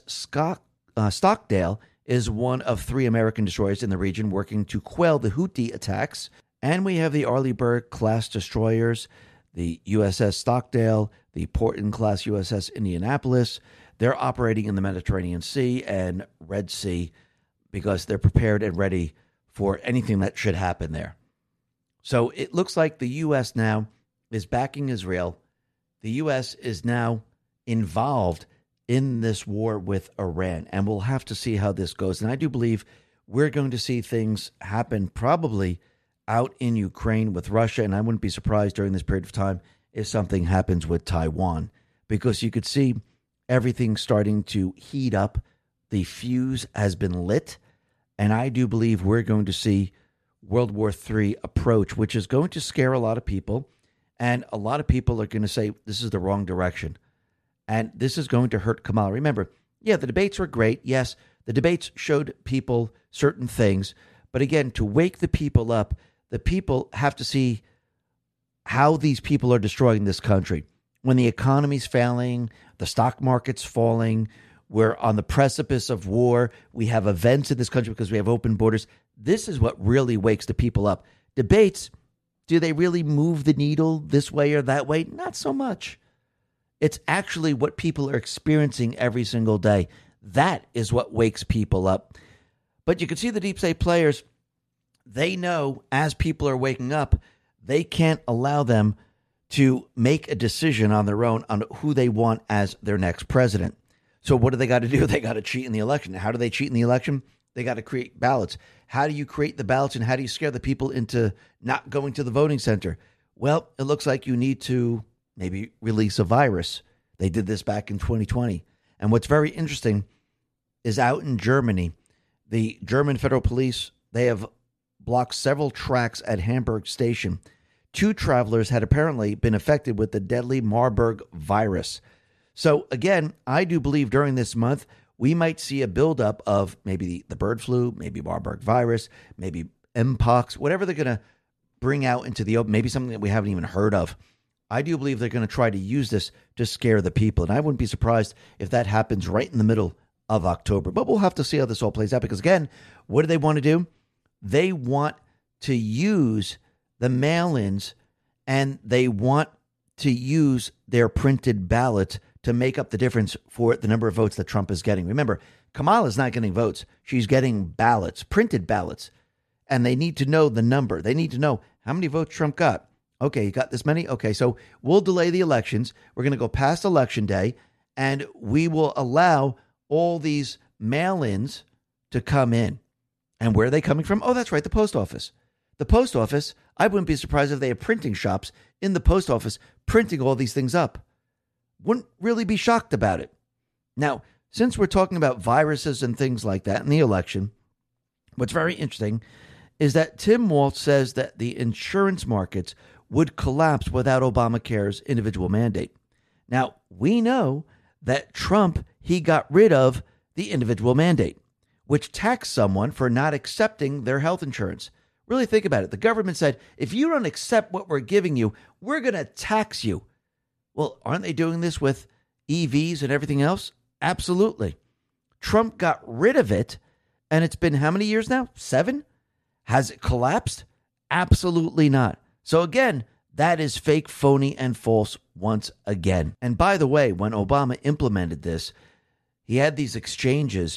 S1: Stockdale is one of three American destroyers in the region working to quell the Houthi attacks. And we have the Arleigh Burke-class destroyers, the USS Stockdale, the Portland-class USS Indianapolis, they're operating in the Mediterranean Sea and Red Sea because they're prepared and ready for anything that should happen there. So it looks like the U.S. now is backing Israel. The U.S. is now involved in this war with Iran, and we'll have to see how this goes. And I do believe we're going to see things happen probably out in Ukraine with Russia, and I wouldn't be surprised during this period of time if something happens with Taiwan, because you could see everything starting to heat up. The fuse has been lit, and I do believe we're going to see World War III approach, which is going to scare a lot of people, and a lot of people are going to say this is the wrong direction, and this is going to hurt Kamala. Remember, yeah, the debates were great. Yes, the debates showed people certain things, but again, to wake the people up, the people have to see how these people are destroying this country. When the economy's failing, the stock market's falling, we're on the precipice of war, we have events in this country because we have open borders. This is what really wakes the people up. Debates, do they really move the needle this way or that way? Not so much. It's actually what people are experiencing every single day. That is what wakes people up. But you can see the deep state players, they know as people are waking up, they can't allow them to make a decision on their own on who they want as their next president. So what do they got to do? They got to cheat in the election. How do they cheat in the election? They got to create ballots. How do you create the ballots, and how do you scare the people into not going to the voting center? Well, it looks like you need to maybe release a virus. They did this back in 2020. And what's very interesting is out in Germany, the German federal police, they have blocked several tracks at Hamburg Station. 2 travelers had apparently been affected with the deadly Marburg virus. So again, I do believe during this month, we might see a buildup of maybe the bird flu, maybe Marburg virus, maybe Mpox, whatever they're going to bring out into the open, maybe something that we haven't even heard of. I do believe they're going to try to use this to scare the people. And I wouldn't be surprised if that happens right in the middle of October. But we'll have to see how this all plays out, because again, what do they want to do? They want to use the mail-ins, and they want to use their printed ballots to make up the difference for the number of votes that Trump is getting. Remember, Kamala's not getting votes. She's getting ballots, printed ballots, and they need to know the number. They need to know how many votes Trump got. Okay, you got this many? Okay, so we'll delay the elections. We're going to go past Election Day, and we will allow all these mail-ins to come in. And where are they coming from? Oh, that's right, the post office. The post office, I wouldn't be surprised if they have printing shops in the post office printing all these things up. Wouldn't really be shocked about it. Now, since we're talking about viruses and things like that in the election, what's very interesting is that Tim Walz says that the insurance markets would collapse without Obamacare's individual mandate. Now, we know that Trump, he got rid of the individual mandate, which taxed someone for not accepting their health insurance. Really think about it. The government said, if you don't accept what we're giving you, we're going to tax you. Well, aren't they doing this with EVs and everything else? Absolutely. Trump got rid of it, and it's been how many years now? 7? Has it collapsed? Absolutely not. So again, that is fake, phony, and false once again. And by the way, when Obama implemented this, he had these exchanges.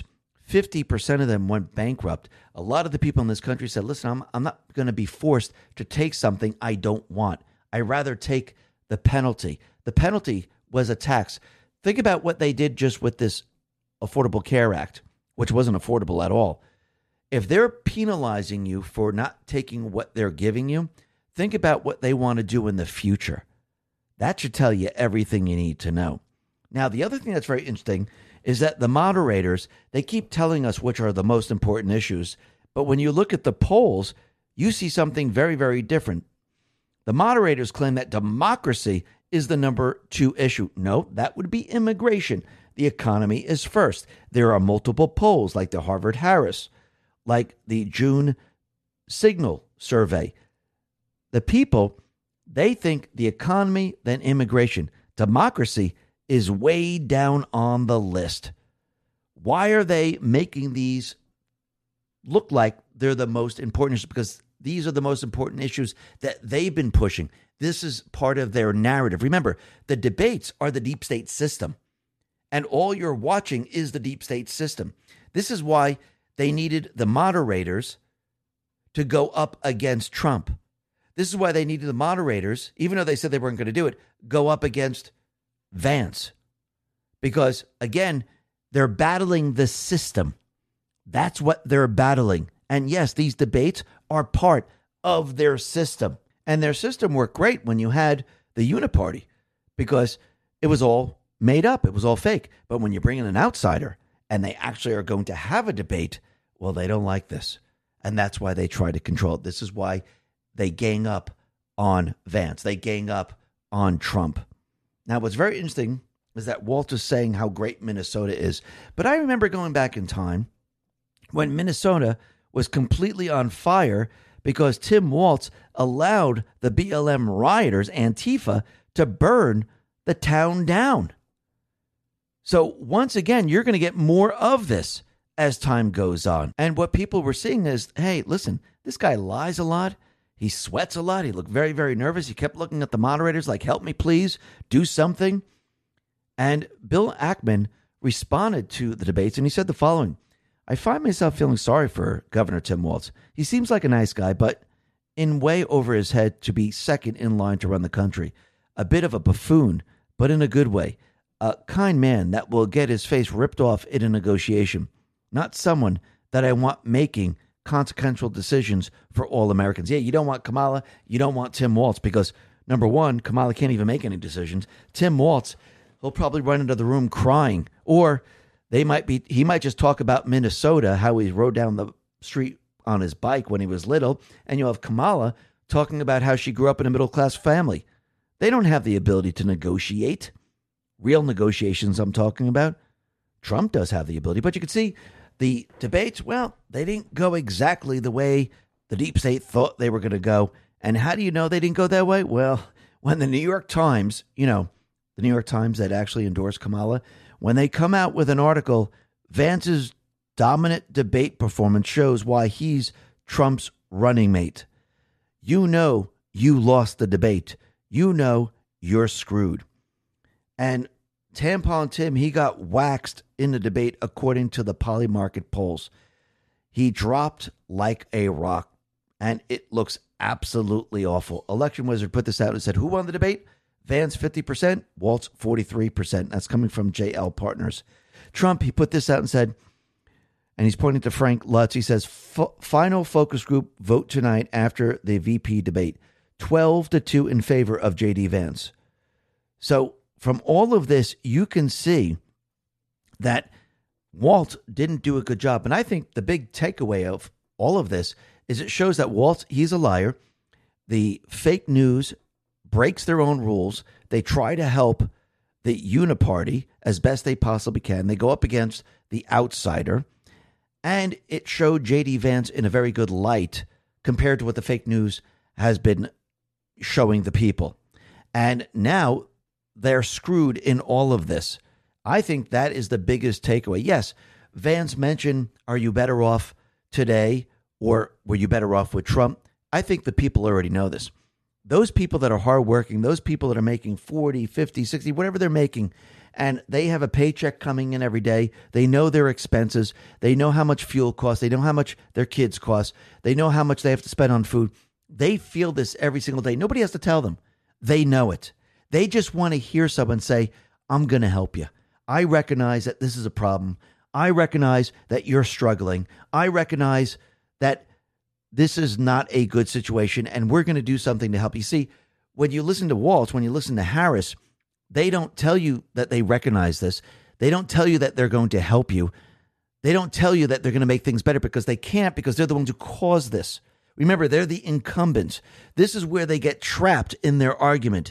S1: 50% of them went bankrupt. A lot of the people in this country said, listen, I'm not going to be forced to take something I don't want. I'd rather take the penalty. The penalty was a tax. Think about what they did just with this Affordable Care Act, which wasn't affordable at all. If they're penalizing you for not taking what they're giving you, think about what they want to do in the future. That should tell you everything you need to know. Now, the other thing that's very interesting is that the moderators, they keep telling us which are the most important issues. But when you look at the polls, you see something very, very different. The moderators claim that democracy is the number 2 issue. No, that would be immigration. The economy is first. There are multiple polls like the Harvard-Harris, like the June Signal survey. The people, they think the economy, then immigration. Democracy is way down on the list. Why are they making these look like they're the most important issues? Because these are the most important issues that they've been pushing. This is part of their narrative. Remember, the debates are the deep state system. and all you're watching is the deep state system. This is why they needed the moderators to go up against Trump. This is why they needed the moderators, even though they said they weren't going to do it, go up against Vance. Because, again, they're battling the system. That's what they're battling. And yes, these debates are part of their system. And their system worked great when you had the Uniparty, because it was all made up. It was all fake. But when you bring in an outsider and they actually are going to have a debate, well, they don't like this. And that's why they try to control it. This is why they gang up on Vance. They gang up on Trump. Now, what's very interesting is that Walt is saying how great Minnesota is. But I remember going back in time when Minnesota was completely on fire because Tim Walz allowed the BLM rioters, Antifa, to burn the town down. So once again, you're going to get more of this as time goes on. And what people were seeing is, hey, listen, this guy lies a lot. He sweats a lot. He looked very, very nervous. He kept looking at the moderators like, help me, please, do something. And Bill Ackman responded to the debates, and he said the following: I find myself feeling sorry for Governor Tim Walz. He seems like a nice guy, but in way over his head to be second in line to run the country. A bit of a buffoon, but in a good way. A kind man that will get his face ripped off in a negotiation. Not someone that I want making consequential decisions for all Americans. Yeah, you don't want Kamala. You don't want Tim Walz because, number one, Kamala can't even make any decisions. Tim Walz, he'll probably run into the room crying. Or he might just talk about Minnesota, how he rode down the street on his bike when he was little. And you'll have Kamala talking about how she grew up in a middle-class family. They don't have the ability to negotiate. Real negotiations I'm talking about. Trump does have the ability. But you can see the debates, well, they didn't go exactly the way the deep state thought they were going to go. And how do you know they didn't go that way? Well, when the New York Times, the New York Times that actually endorsed Kamala, when they come out with an article, Vance's dominant debate performance shows why he's Trump's running mate. You know you lost the debate. You know you're screwed. And Tampon Tim, he got waxed in the debate according to the Polymarket polls. He dropped like a rock, and it looks absolutely awful. Election Wizard put this out and said, who won the debate? Vance 50%, Walz 43%. That's coming from JL Partners. Trump, he put this out and said, and he's pointing to Frank Lutz, he says, final focus group vote tonight after the VP debate. 12-2 in favor of J.D. Vance. So from all of this, you can see that Walt didn't do a good job. And I think the big takeaway of all of this is it shows that Walt, he's a liar. The fake news breaks their own rules. They try to help the Uniparty as best they possibly can. They go up against the outsider. And it showed J.D. Vance in a very good light compared to what the fake news has been showing the people. And now they're screwed in all of this. I think that is the biggest takeaway. Yes, Vance mentioned, are you better off today or were you better off with Trump? I think the people already know this. Those people that are hardworking, those people that are making 40, 50, 60, whatever they're making, and they have a paycheck coming in every day. They know their expenses. They know how much fuel costs. They know how much their kids cost. They know how much they have to spend on food. They feel this every single day. Nobody has to tell them. They know it. They just want to hear someone say, I'm going to help you. I recognize that this is a problem. I recognize that you're struggling. I recognize that this is not a good situation, and we're going to do something to help you. See, when you listen to Walz, when you listen to Harris, they don't tell you that they recognize this. They don't tell you that they're going to help you. They don't tell you that they're going to make things better because they can't, because they're the ones who caused this. Remember, they're the incumbents. This is where they get trapped in their argument.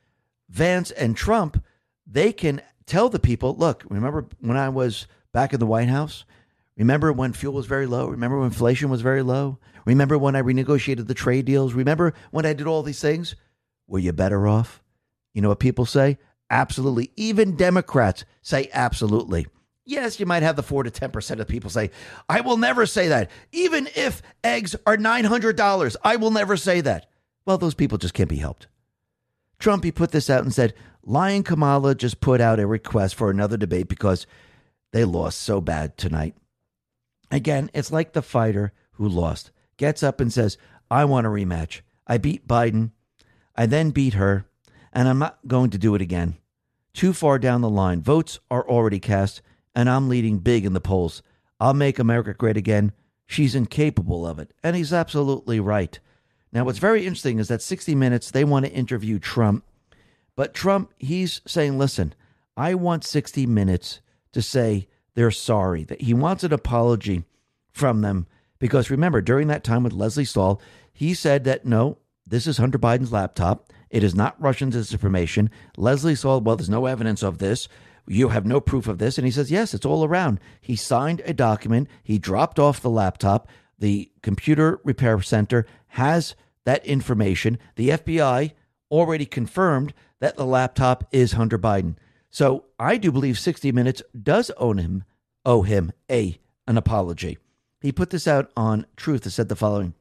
S1: Vance and Trump, they can tell the people, look, remember when I was back in the White House? Remember when fuel was very low? Remember when inflation was very low? Remember when I renegotiated the trade deals? Remember when I did all these things? Were you better off? You know what people say? Absolutely. Even Democrats say absolutely. Yes, you might have the 4 to 10% of people say, I will never say that. Even if eggs are $900, I will never say that. Well, those people just can't be helped. Trump, he put this out and said, Lion Kamala just put out a request for another debate because they lost so bad tonight. Again, it's like the fighter who lost gets up and says, I want a rematch. I beat Biden. I then beat her, and I'm not going to do it again. Too far down the line. Votes are already cast, and I'm leading big in the polls. I'll make America great again. She's incapable of it. And he's absolutely right. Now, what's very interesting is that 60 Minutes, they want to interview Trump. But Trump, he's saying, listen, I want 60 Minutes to say they're sorry, that he wants an apology from them. Because remember, during that time with Leslie Stahl, he said that, no, this is Hunter Biden's laptop. It is not Russian disinformation. Leslie Stahl, well, there's no evidence of this. You have no proof of this. And he says, yes, it's all around. He signed a document. He dropped off the laptop. The computer repair center has that information. The FBI already confirmed that the laptop is Hunter Biden. So I do believe 60 Minutes does owe him an apology. He put this out on Truth that said the following.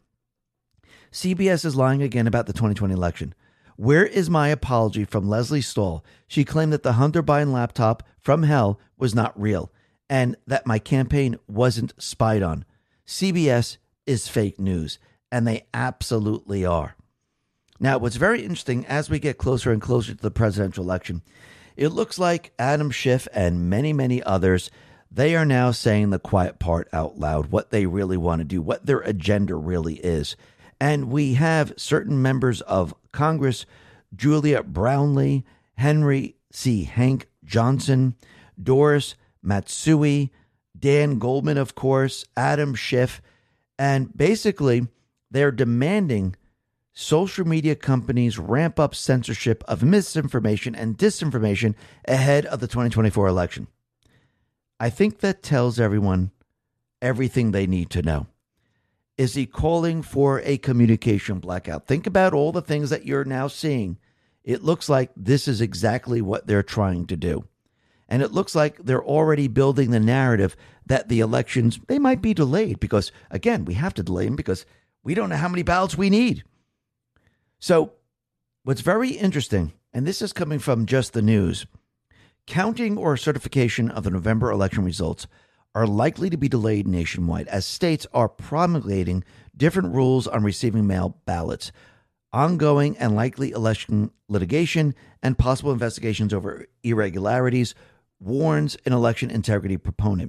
S1: CBS is lying again about the 2020 election. Where is my apology from Leslie Stahl? She claimed that the Hunter Biden laptop from hell was not real and that my campaign wasn't spied on. CBS is fake news, and they absolutely are. Now, what's very interesting as we get closer and closer to the presidential election, it looks like Adam Schiff and many, many others, they are now saying the quiet part out loud, what they really want to do, what their agenda really is. And we have certain members of Congress, Julia Brownley, Henry C. Hank Johnson, Doris Matsui, Dan Goldman, of course, Adam Schiff, and basically they're demanding social media companies ramp up censorship of misinformation and disinformation ahead of the 2024 election. I think that tells everyone everything they need to know. Is he calling for a communication blackout? Think about all the things that you're now seeing. It looks like this is exactly what they're trying to do. And it looks like they're already building the narrative that the elections, they might be delayed because, again, we have to delay them because we don't know how many ballots we need. So what's very interesting, and this is coming from Just the News, counting or certification of the November election results are likely to be delayed nationwide as states are promulgating different rules on receiving mail ballots, ongoing and likely election litigation, and possible investigations over irregularities, warns an election integrity proponent.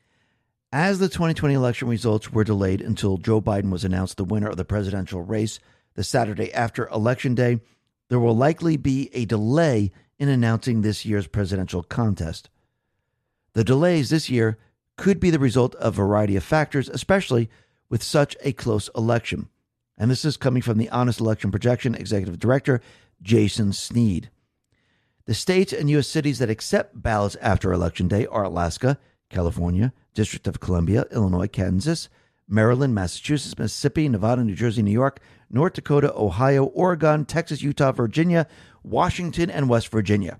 S1: As the 2020 election results were delayed until Joe Biden was announced the winner of the presidential race the Saturday after Election Day, there will likely be a delay in announcing this year's presidential contest. The delays this year could be the result of a variety of factors, especially with such a close election. And this is coming from the Honest Election Projection Executive Director, Jason Sneed. The states and U.S. cities that accept ballots after Election Day are Alaska, California, District of Columbia, Illinois, Kansas, Maryland, Massachusetts, Mississippi, Nevada, New Jersey, New York, North Dakota, Ohio, Oregon, Texas, Utah, Virginia, Washington, and West Virginia.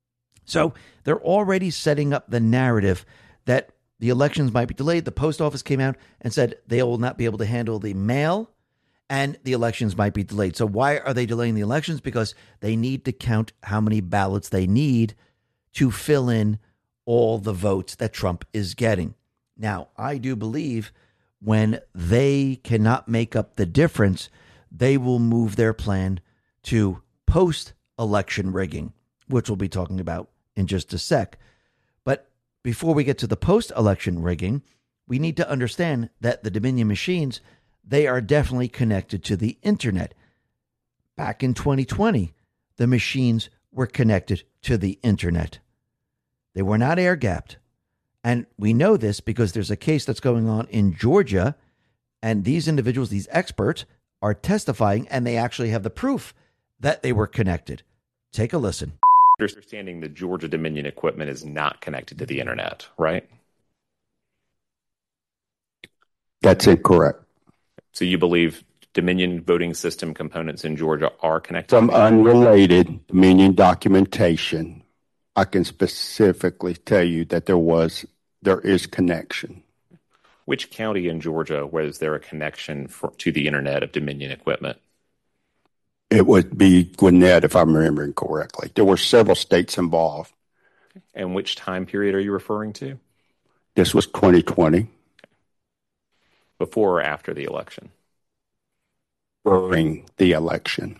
S1: So they're already setting up the narrative that the elections might be delayed. The post office came out and said they will not be able to handle the mail and the elections might be delayed. So why are they delaying the elections? Because they need to count how many ballots they need to fill in all the votes that Trump is getting. Now, I do believe when they cannot make up the difference, they will move their plan to post-election rigging, which we'll be talking about in just a sec. But before we get to the post-election rigging, we need to understand that the Dominion machines, they are definitely connected to the internet. Back in 2020, the machines were connected to the internet. They were not air-gapped. And we know this because there's a case that's going on in Georgia, and these individuals, these experts, are testifying, and they actually have the proof that they were connected. Take a listen.
S2: Understanding the Georgia Dominion equipment is not connected to the internet, right?
S3: That's incorrect.
S2: So you believe Dominion voting system components in Georgia are connected?
S3: From unrelated Dominion documentation, I can specifically tell you that there is connection.
S2: Which county in Georgia was there a connection to the internet of Dominion equipment?
S3: It would be Gwinnett, if I'm remembering correctly. There were several states involved.
S2: And which time period are you referring to?
S3: This was 2020.
S2: Before or after the election?
S3: During the election.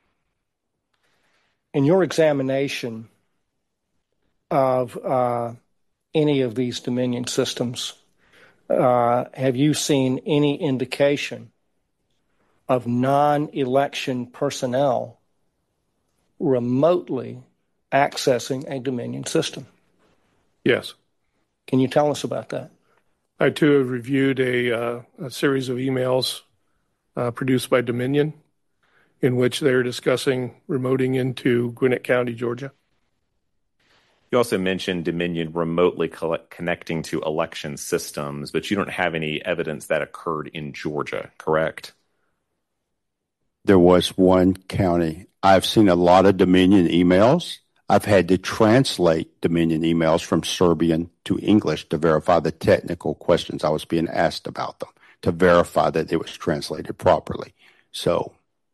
S4: In your examination of any of these Dominion systems, have you seen any indication of non-election personnel remotely accessing a Dominion system?
S5: Yes.
S4: Can you tell us about that?
S5: I, too, have reviewed a series of emails produced by Dominion in which they're discussing remoting into Gwinnett County, Georgia.
S2: You also mentioned Dominion remotely connecting to election systems, but you don't have any evidence that occurred in Georgia, correct?
S3: There was one county. I've seen a lot of Dominion emails. I've had to translate Dominion emails from Serbian to English to verify the technical questions I was being asked about them, to verify that it was translated properly. So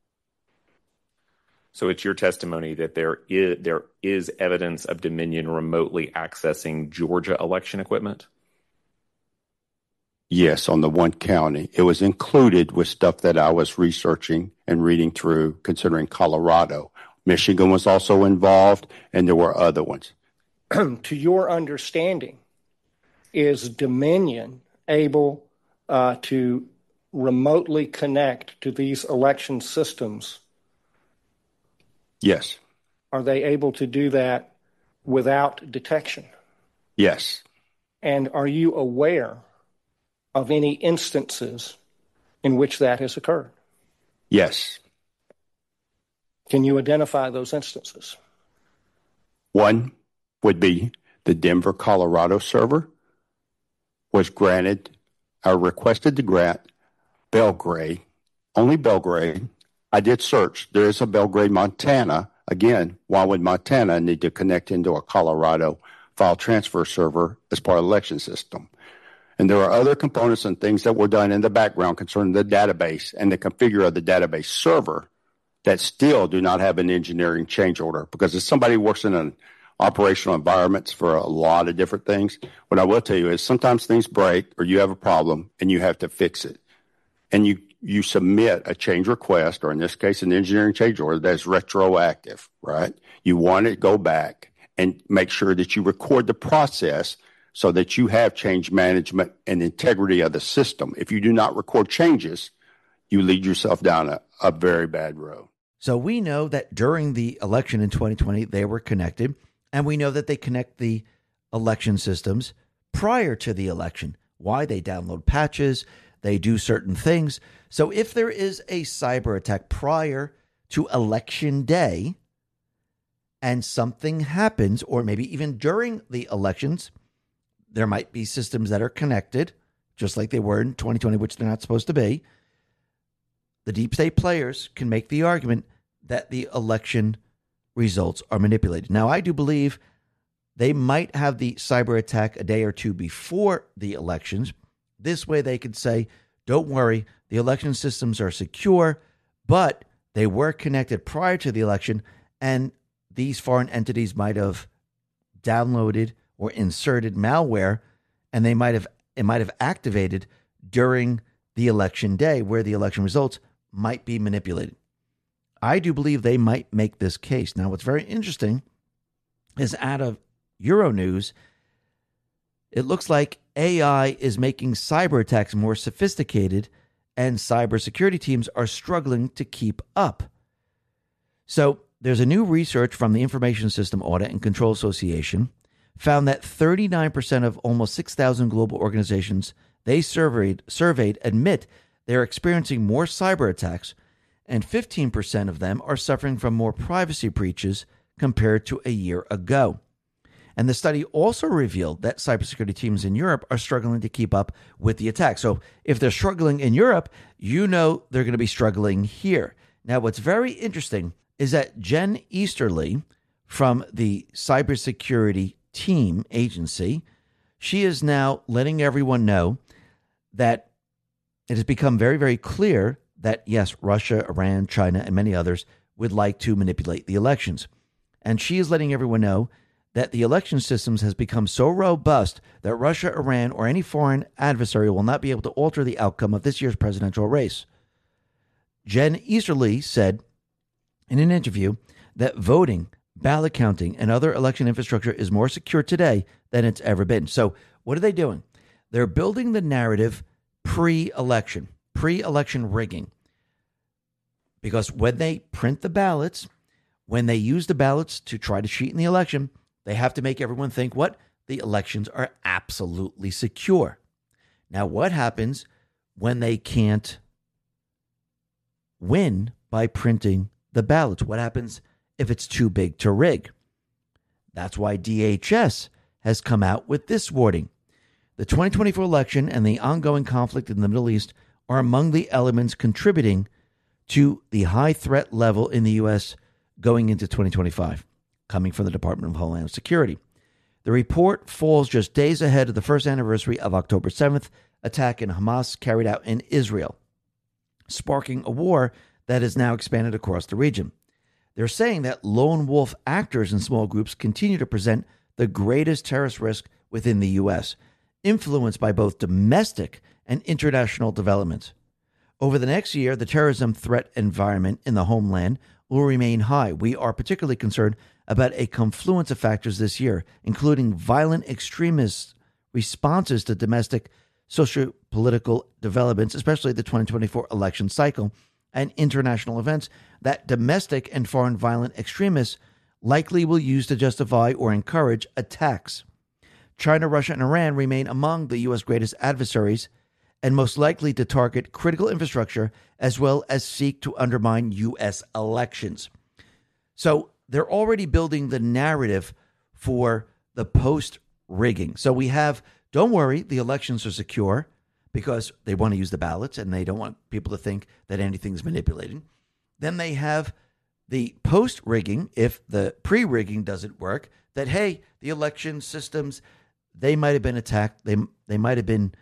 S2: it's your testimony that there is evidence of Dominion remotely accessing Georgia election equipment?
S3: Yes, on the one county. It was included with stuff that I was researching and reading through, considering Colorado. Michigan was also involved, and there were other ones.
S4: To your understanding, is Dominion able to remotely connect to these election systems?
S3: Yes.
S4: Are they able to do that without detection?
S3: Yes.
S4: And are you aware of any instances in which that has occurred?
S3: Yes.
S4: Can you identify those instances?
S3: One would be the Denver, Colorado server was requested to grant Belgrade, only Belgrade. I did search. There is a Belgrade, Montana. Again, why would Montana need to connect into a Colorado file transfer server as part of the election system? And there are other components and things that were done in the background concerning the database and the configure of the database server that still do not have an engineering change order. Because if somebody works in an operational environments for a lot of different things, what I will tell you is sometimes things break or you have a problem and you have to fix it. And you submit a change request, or in this case, an engineering change order that is retroactive, right? You want to go back and make sure that you record the process so that you have change management and integrity of the system. If you do not record changes, you lead yourself down a very bad road.
S1: So we know that during the election in 2020, they were connected, and we know that they connect the election systems prior to the election. Why? They download patches, they do certain things. So if there is a cyber attack prior to election day and something happens, or maybe even during the elections, there might be systems that are connected, just like they were in 2020, which they're not supposed to be. The deep state players can make the argument that the election results are manipulated. Now, I do believe they might have the cyber attack a day or two before the elections. This way they could say, don't worry, the election systems are secure, but they were connected prior to the election, and these foreign entities might have downloaded or inserted malware, and it might have activated during the election day where the election results might be manipulated. I do believe they might make this case. Now, what's very interesting is out of Euronews, it looks like AI is making cyber attacks more sophisticated, and cybersecurity teams are struggling to keep up. So there's a new research from the Information System Audit and Control Association found that 39% of almost 6,000 global organizations they surveyed admit they're experiencing more cyber attacks, and 15% of them are suffering from more privacy breaches compared to a year ago. And the study also revealed that cybersecurity teams in Europe are struggling to keep up with the attack. So if they're struggling in Europe, you know they're going to be struggling here. Now, what's very interesting is that Jen Easterly from the cybersecurity team agency, she is now letting everyone know that it has become very, very clear that, yes, Russia, Iran, China, and many others would like to manipulate the elections. And she is letting everyone know that the election systems has become so robust that Russia, Iran, or any foreign adversary will not be able to alter the outcome of this year's presidential race. Jen Easterly said in an interview that voting, ballot counting, and other election infrastructure is more secure today than it's ever been. So what are they doing? They're building the narrative pre-election rigging. Because when they print the ballots, when they use the ballots to try to cheat in the election, they have to make everyone think what? The elections are absolutely secure. Now, what happens when they can't win by printing the ballots? What happens if it's too big to rig? That's why DHS has come out with this warning. The 2024 election and the ongoing conflict in the Middle East are among the elements contributing to the high threat level in the U.S. going into 2025, coming from the Department of Homeland Security. The report falls just days ahead of the first anniversary of October 7th attack in Hamas carried out in Israel, sparking a war that has now expanded across the region. They're saying that lone wolf actors and small groups continue to present the greatest terrorist risk within the U.S., influenced by both domestic and international developments. Over the next year, the terrorism threat environment in the homeland will remain high. We are particularly concerned about a confluence of factors this year, including violent extremist responses to domestic socio-political developments, especially the 2024 election cycle, and international events that domestic and foreign violent extremists likely will use to justify or encourage attacks. China, Russia, and Iran remain among the U.S. greatest adversaries and most likely to target critical infrastructure as well as seek to undermine U.S. elections. So they're already building the narrative for the post-rigging. So we have, don't worry, the elections are secure because they want to use the ballots and they don't want people to think that anything's manipulated. Then they have the post-rigging, if the pre-rigging doesn't work, that, hey, the election systems, they might have been attacked. They might have been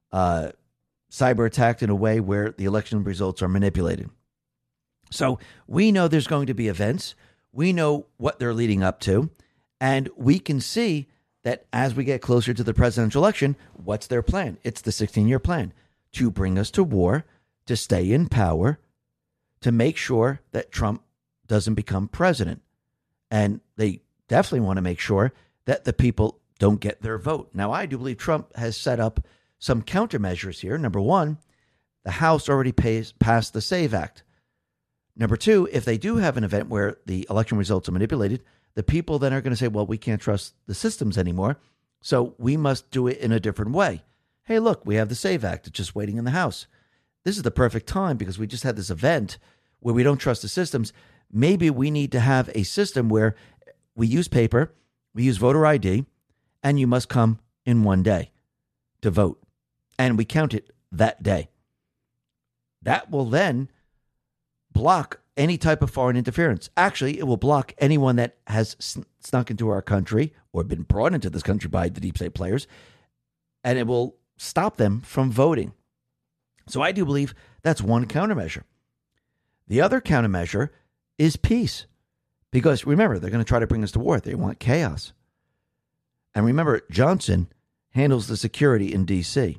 S1: cyber attacked in a way where the election results are manipulated. So we know there's going to be events. We know what they're leading up to. And we can see that as we get closer to the presidential election, what's their plan? It's the 16-year plan to bring us to war, to stay in power, to make sure that Trump doesn't become president. And they definitely want to make sure that the people don't get their vote. Now, I do believe Trump has set up some countermeasures here. Number one, the House already passed the SAVE Act. Number two, if they do have an event where the election results are manipulated, the people then are going to say, well, we can't trust the systems anymore, so we must do it in a different way. Hey, look, we have the SAVE Act. It's just waiting in the House. This is the perfect time because we just had this event where we don't trust the systems. Maybe we need to have a system where we use paper, we use voter ID, and you must come in one day to vote. And we count it that day. That will then block any type of foreign interference. Actually, it will block anyone that has snuck into our country or been brought into this country by the deep state players, and it will stop them from voting. So I do believe that's one countermeasure. The other countermeasure is peace. Because remember, they're going to try to bring us to war. They want chaos. And remember, Johnson handles the security in D.C.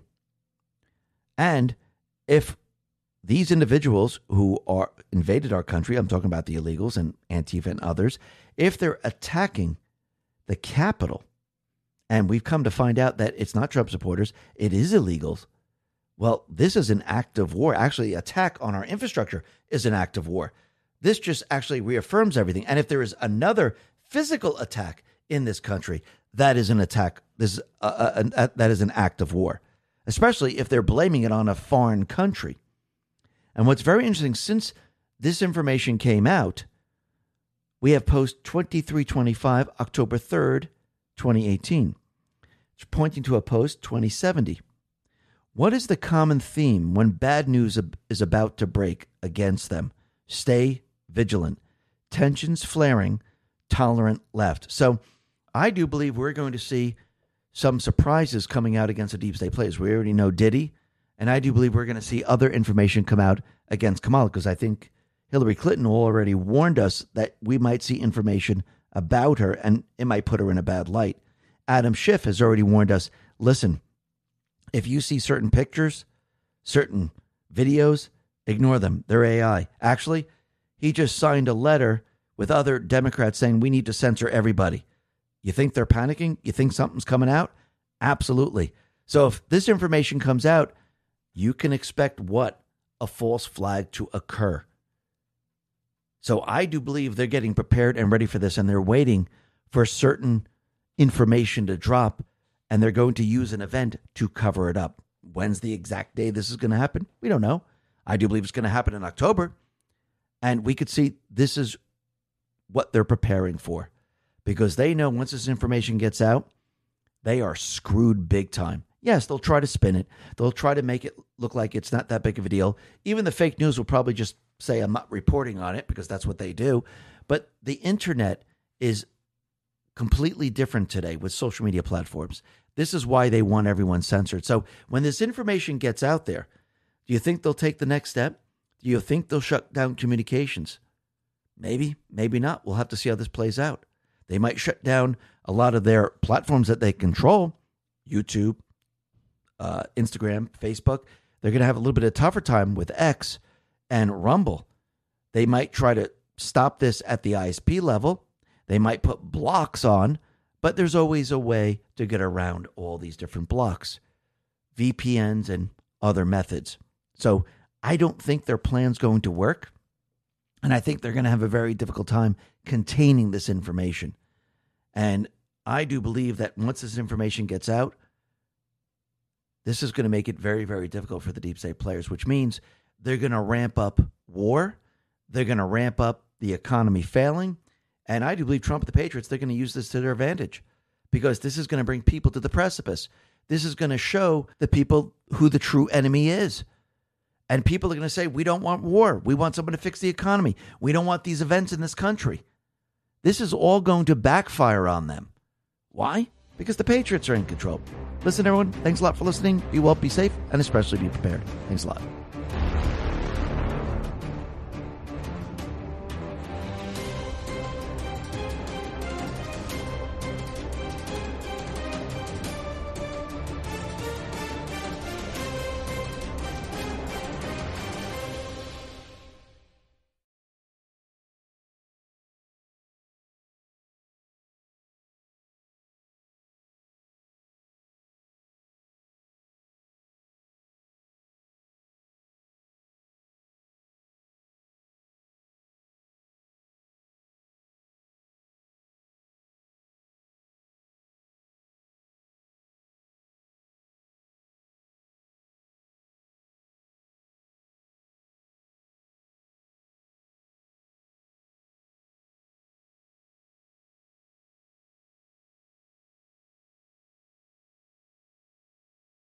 S1: And if these individuals who are invaded our country, I'm talking about the illegals and Antifa and others, if they're attacking the Capitol, and we've come to find out that it's not Trump supporters, it is illegals, well, this is an act of war. Actually, attack on our infrastructure is an act of war. This just actually reaffirms everything. And if there is another physical attack in this country, that is an attack. That is an act of war, especially if they're blaming it on a foreign country. And what's very interesting, since this information came out, we have post 2325, October 3rd, 2018. It's pointing to a post 2070. What is the common theme when bad news is about to break against them? Stay vigilant. Tensions flaring, tolerant left. So I do believe we're going to see some surprises coming out against the deep state players. We already know Diddy And I do believe we're going to see other information come out against Kamala, because I think Hillary Clinton already warned us that we might see information about her and it might put her in a bad light. Adam Schiff has already warned us, listen, if you see certain pictures, certain videos, ignore them. They're AI. Actually, he just signed a letter with other Democrats saying we need to censor everybody. You think they're panicking? You think something's coming out? Absolutely. So if this information comes out, you can expect what? A false flag to occur. So I do believe they're getting prepared and ready for this, and they're waiting for certain information to drop, and they're going to use an event to cover it up. When's the exact day this is going to happen? We don't know. I do believe it's going to happen in October, and we could see this is what they're preparing for, because they know once this information gets out, they are screwed big time. Yes, they'll try to spin it. They'll try to make it look like it's not that big of a deal. Even the fake news will probably just say, I'm not reporting on it, because that's what they do. But the internet is completely different today with social media platforms. This is why they want everyone censored. So when this information gets out there, do you think they'll take the next step? Do you think they'll shut down communications? Maybe, maybe not. We'll have to see how this plays out. They might shut down a lot of their platforms that they control, YouTube, Instagram, Facebook. They're going to have a little bit of tougher time with X and Rumble. They might try to stop this at the ISP level. They might put blocks on, but there's always a way to get around all these different blocks, VPNs and other methods. So I don't think their plan's going to work. And I think they're going to have a very difficult time containing this information. And I do believe that once this information gets out, this is going to make it very, very difficult for the deep state players, which means they're going to ramp up war. They're going to ramp up the economy failing. And I do believe Trump and the Patriots, they're going to use this to their advantage, because this is going to bring people to the precipice. This is going to show the people who the true enemy is. And people are going to say, we don't want war. We want someone to fix the economy. We don't want these events in this country. This is all going to backfire on them. Why? Because the Patriots are in control. Listen, everyone, thanks a lot for listening. Be well, be safe, and especially be prepared. Thanks a lot.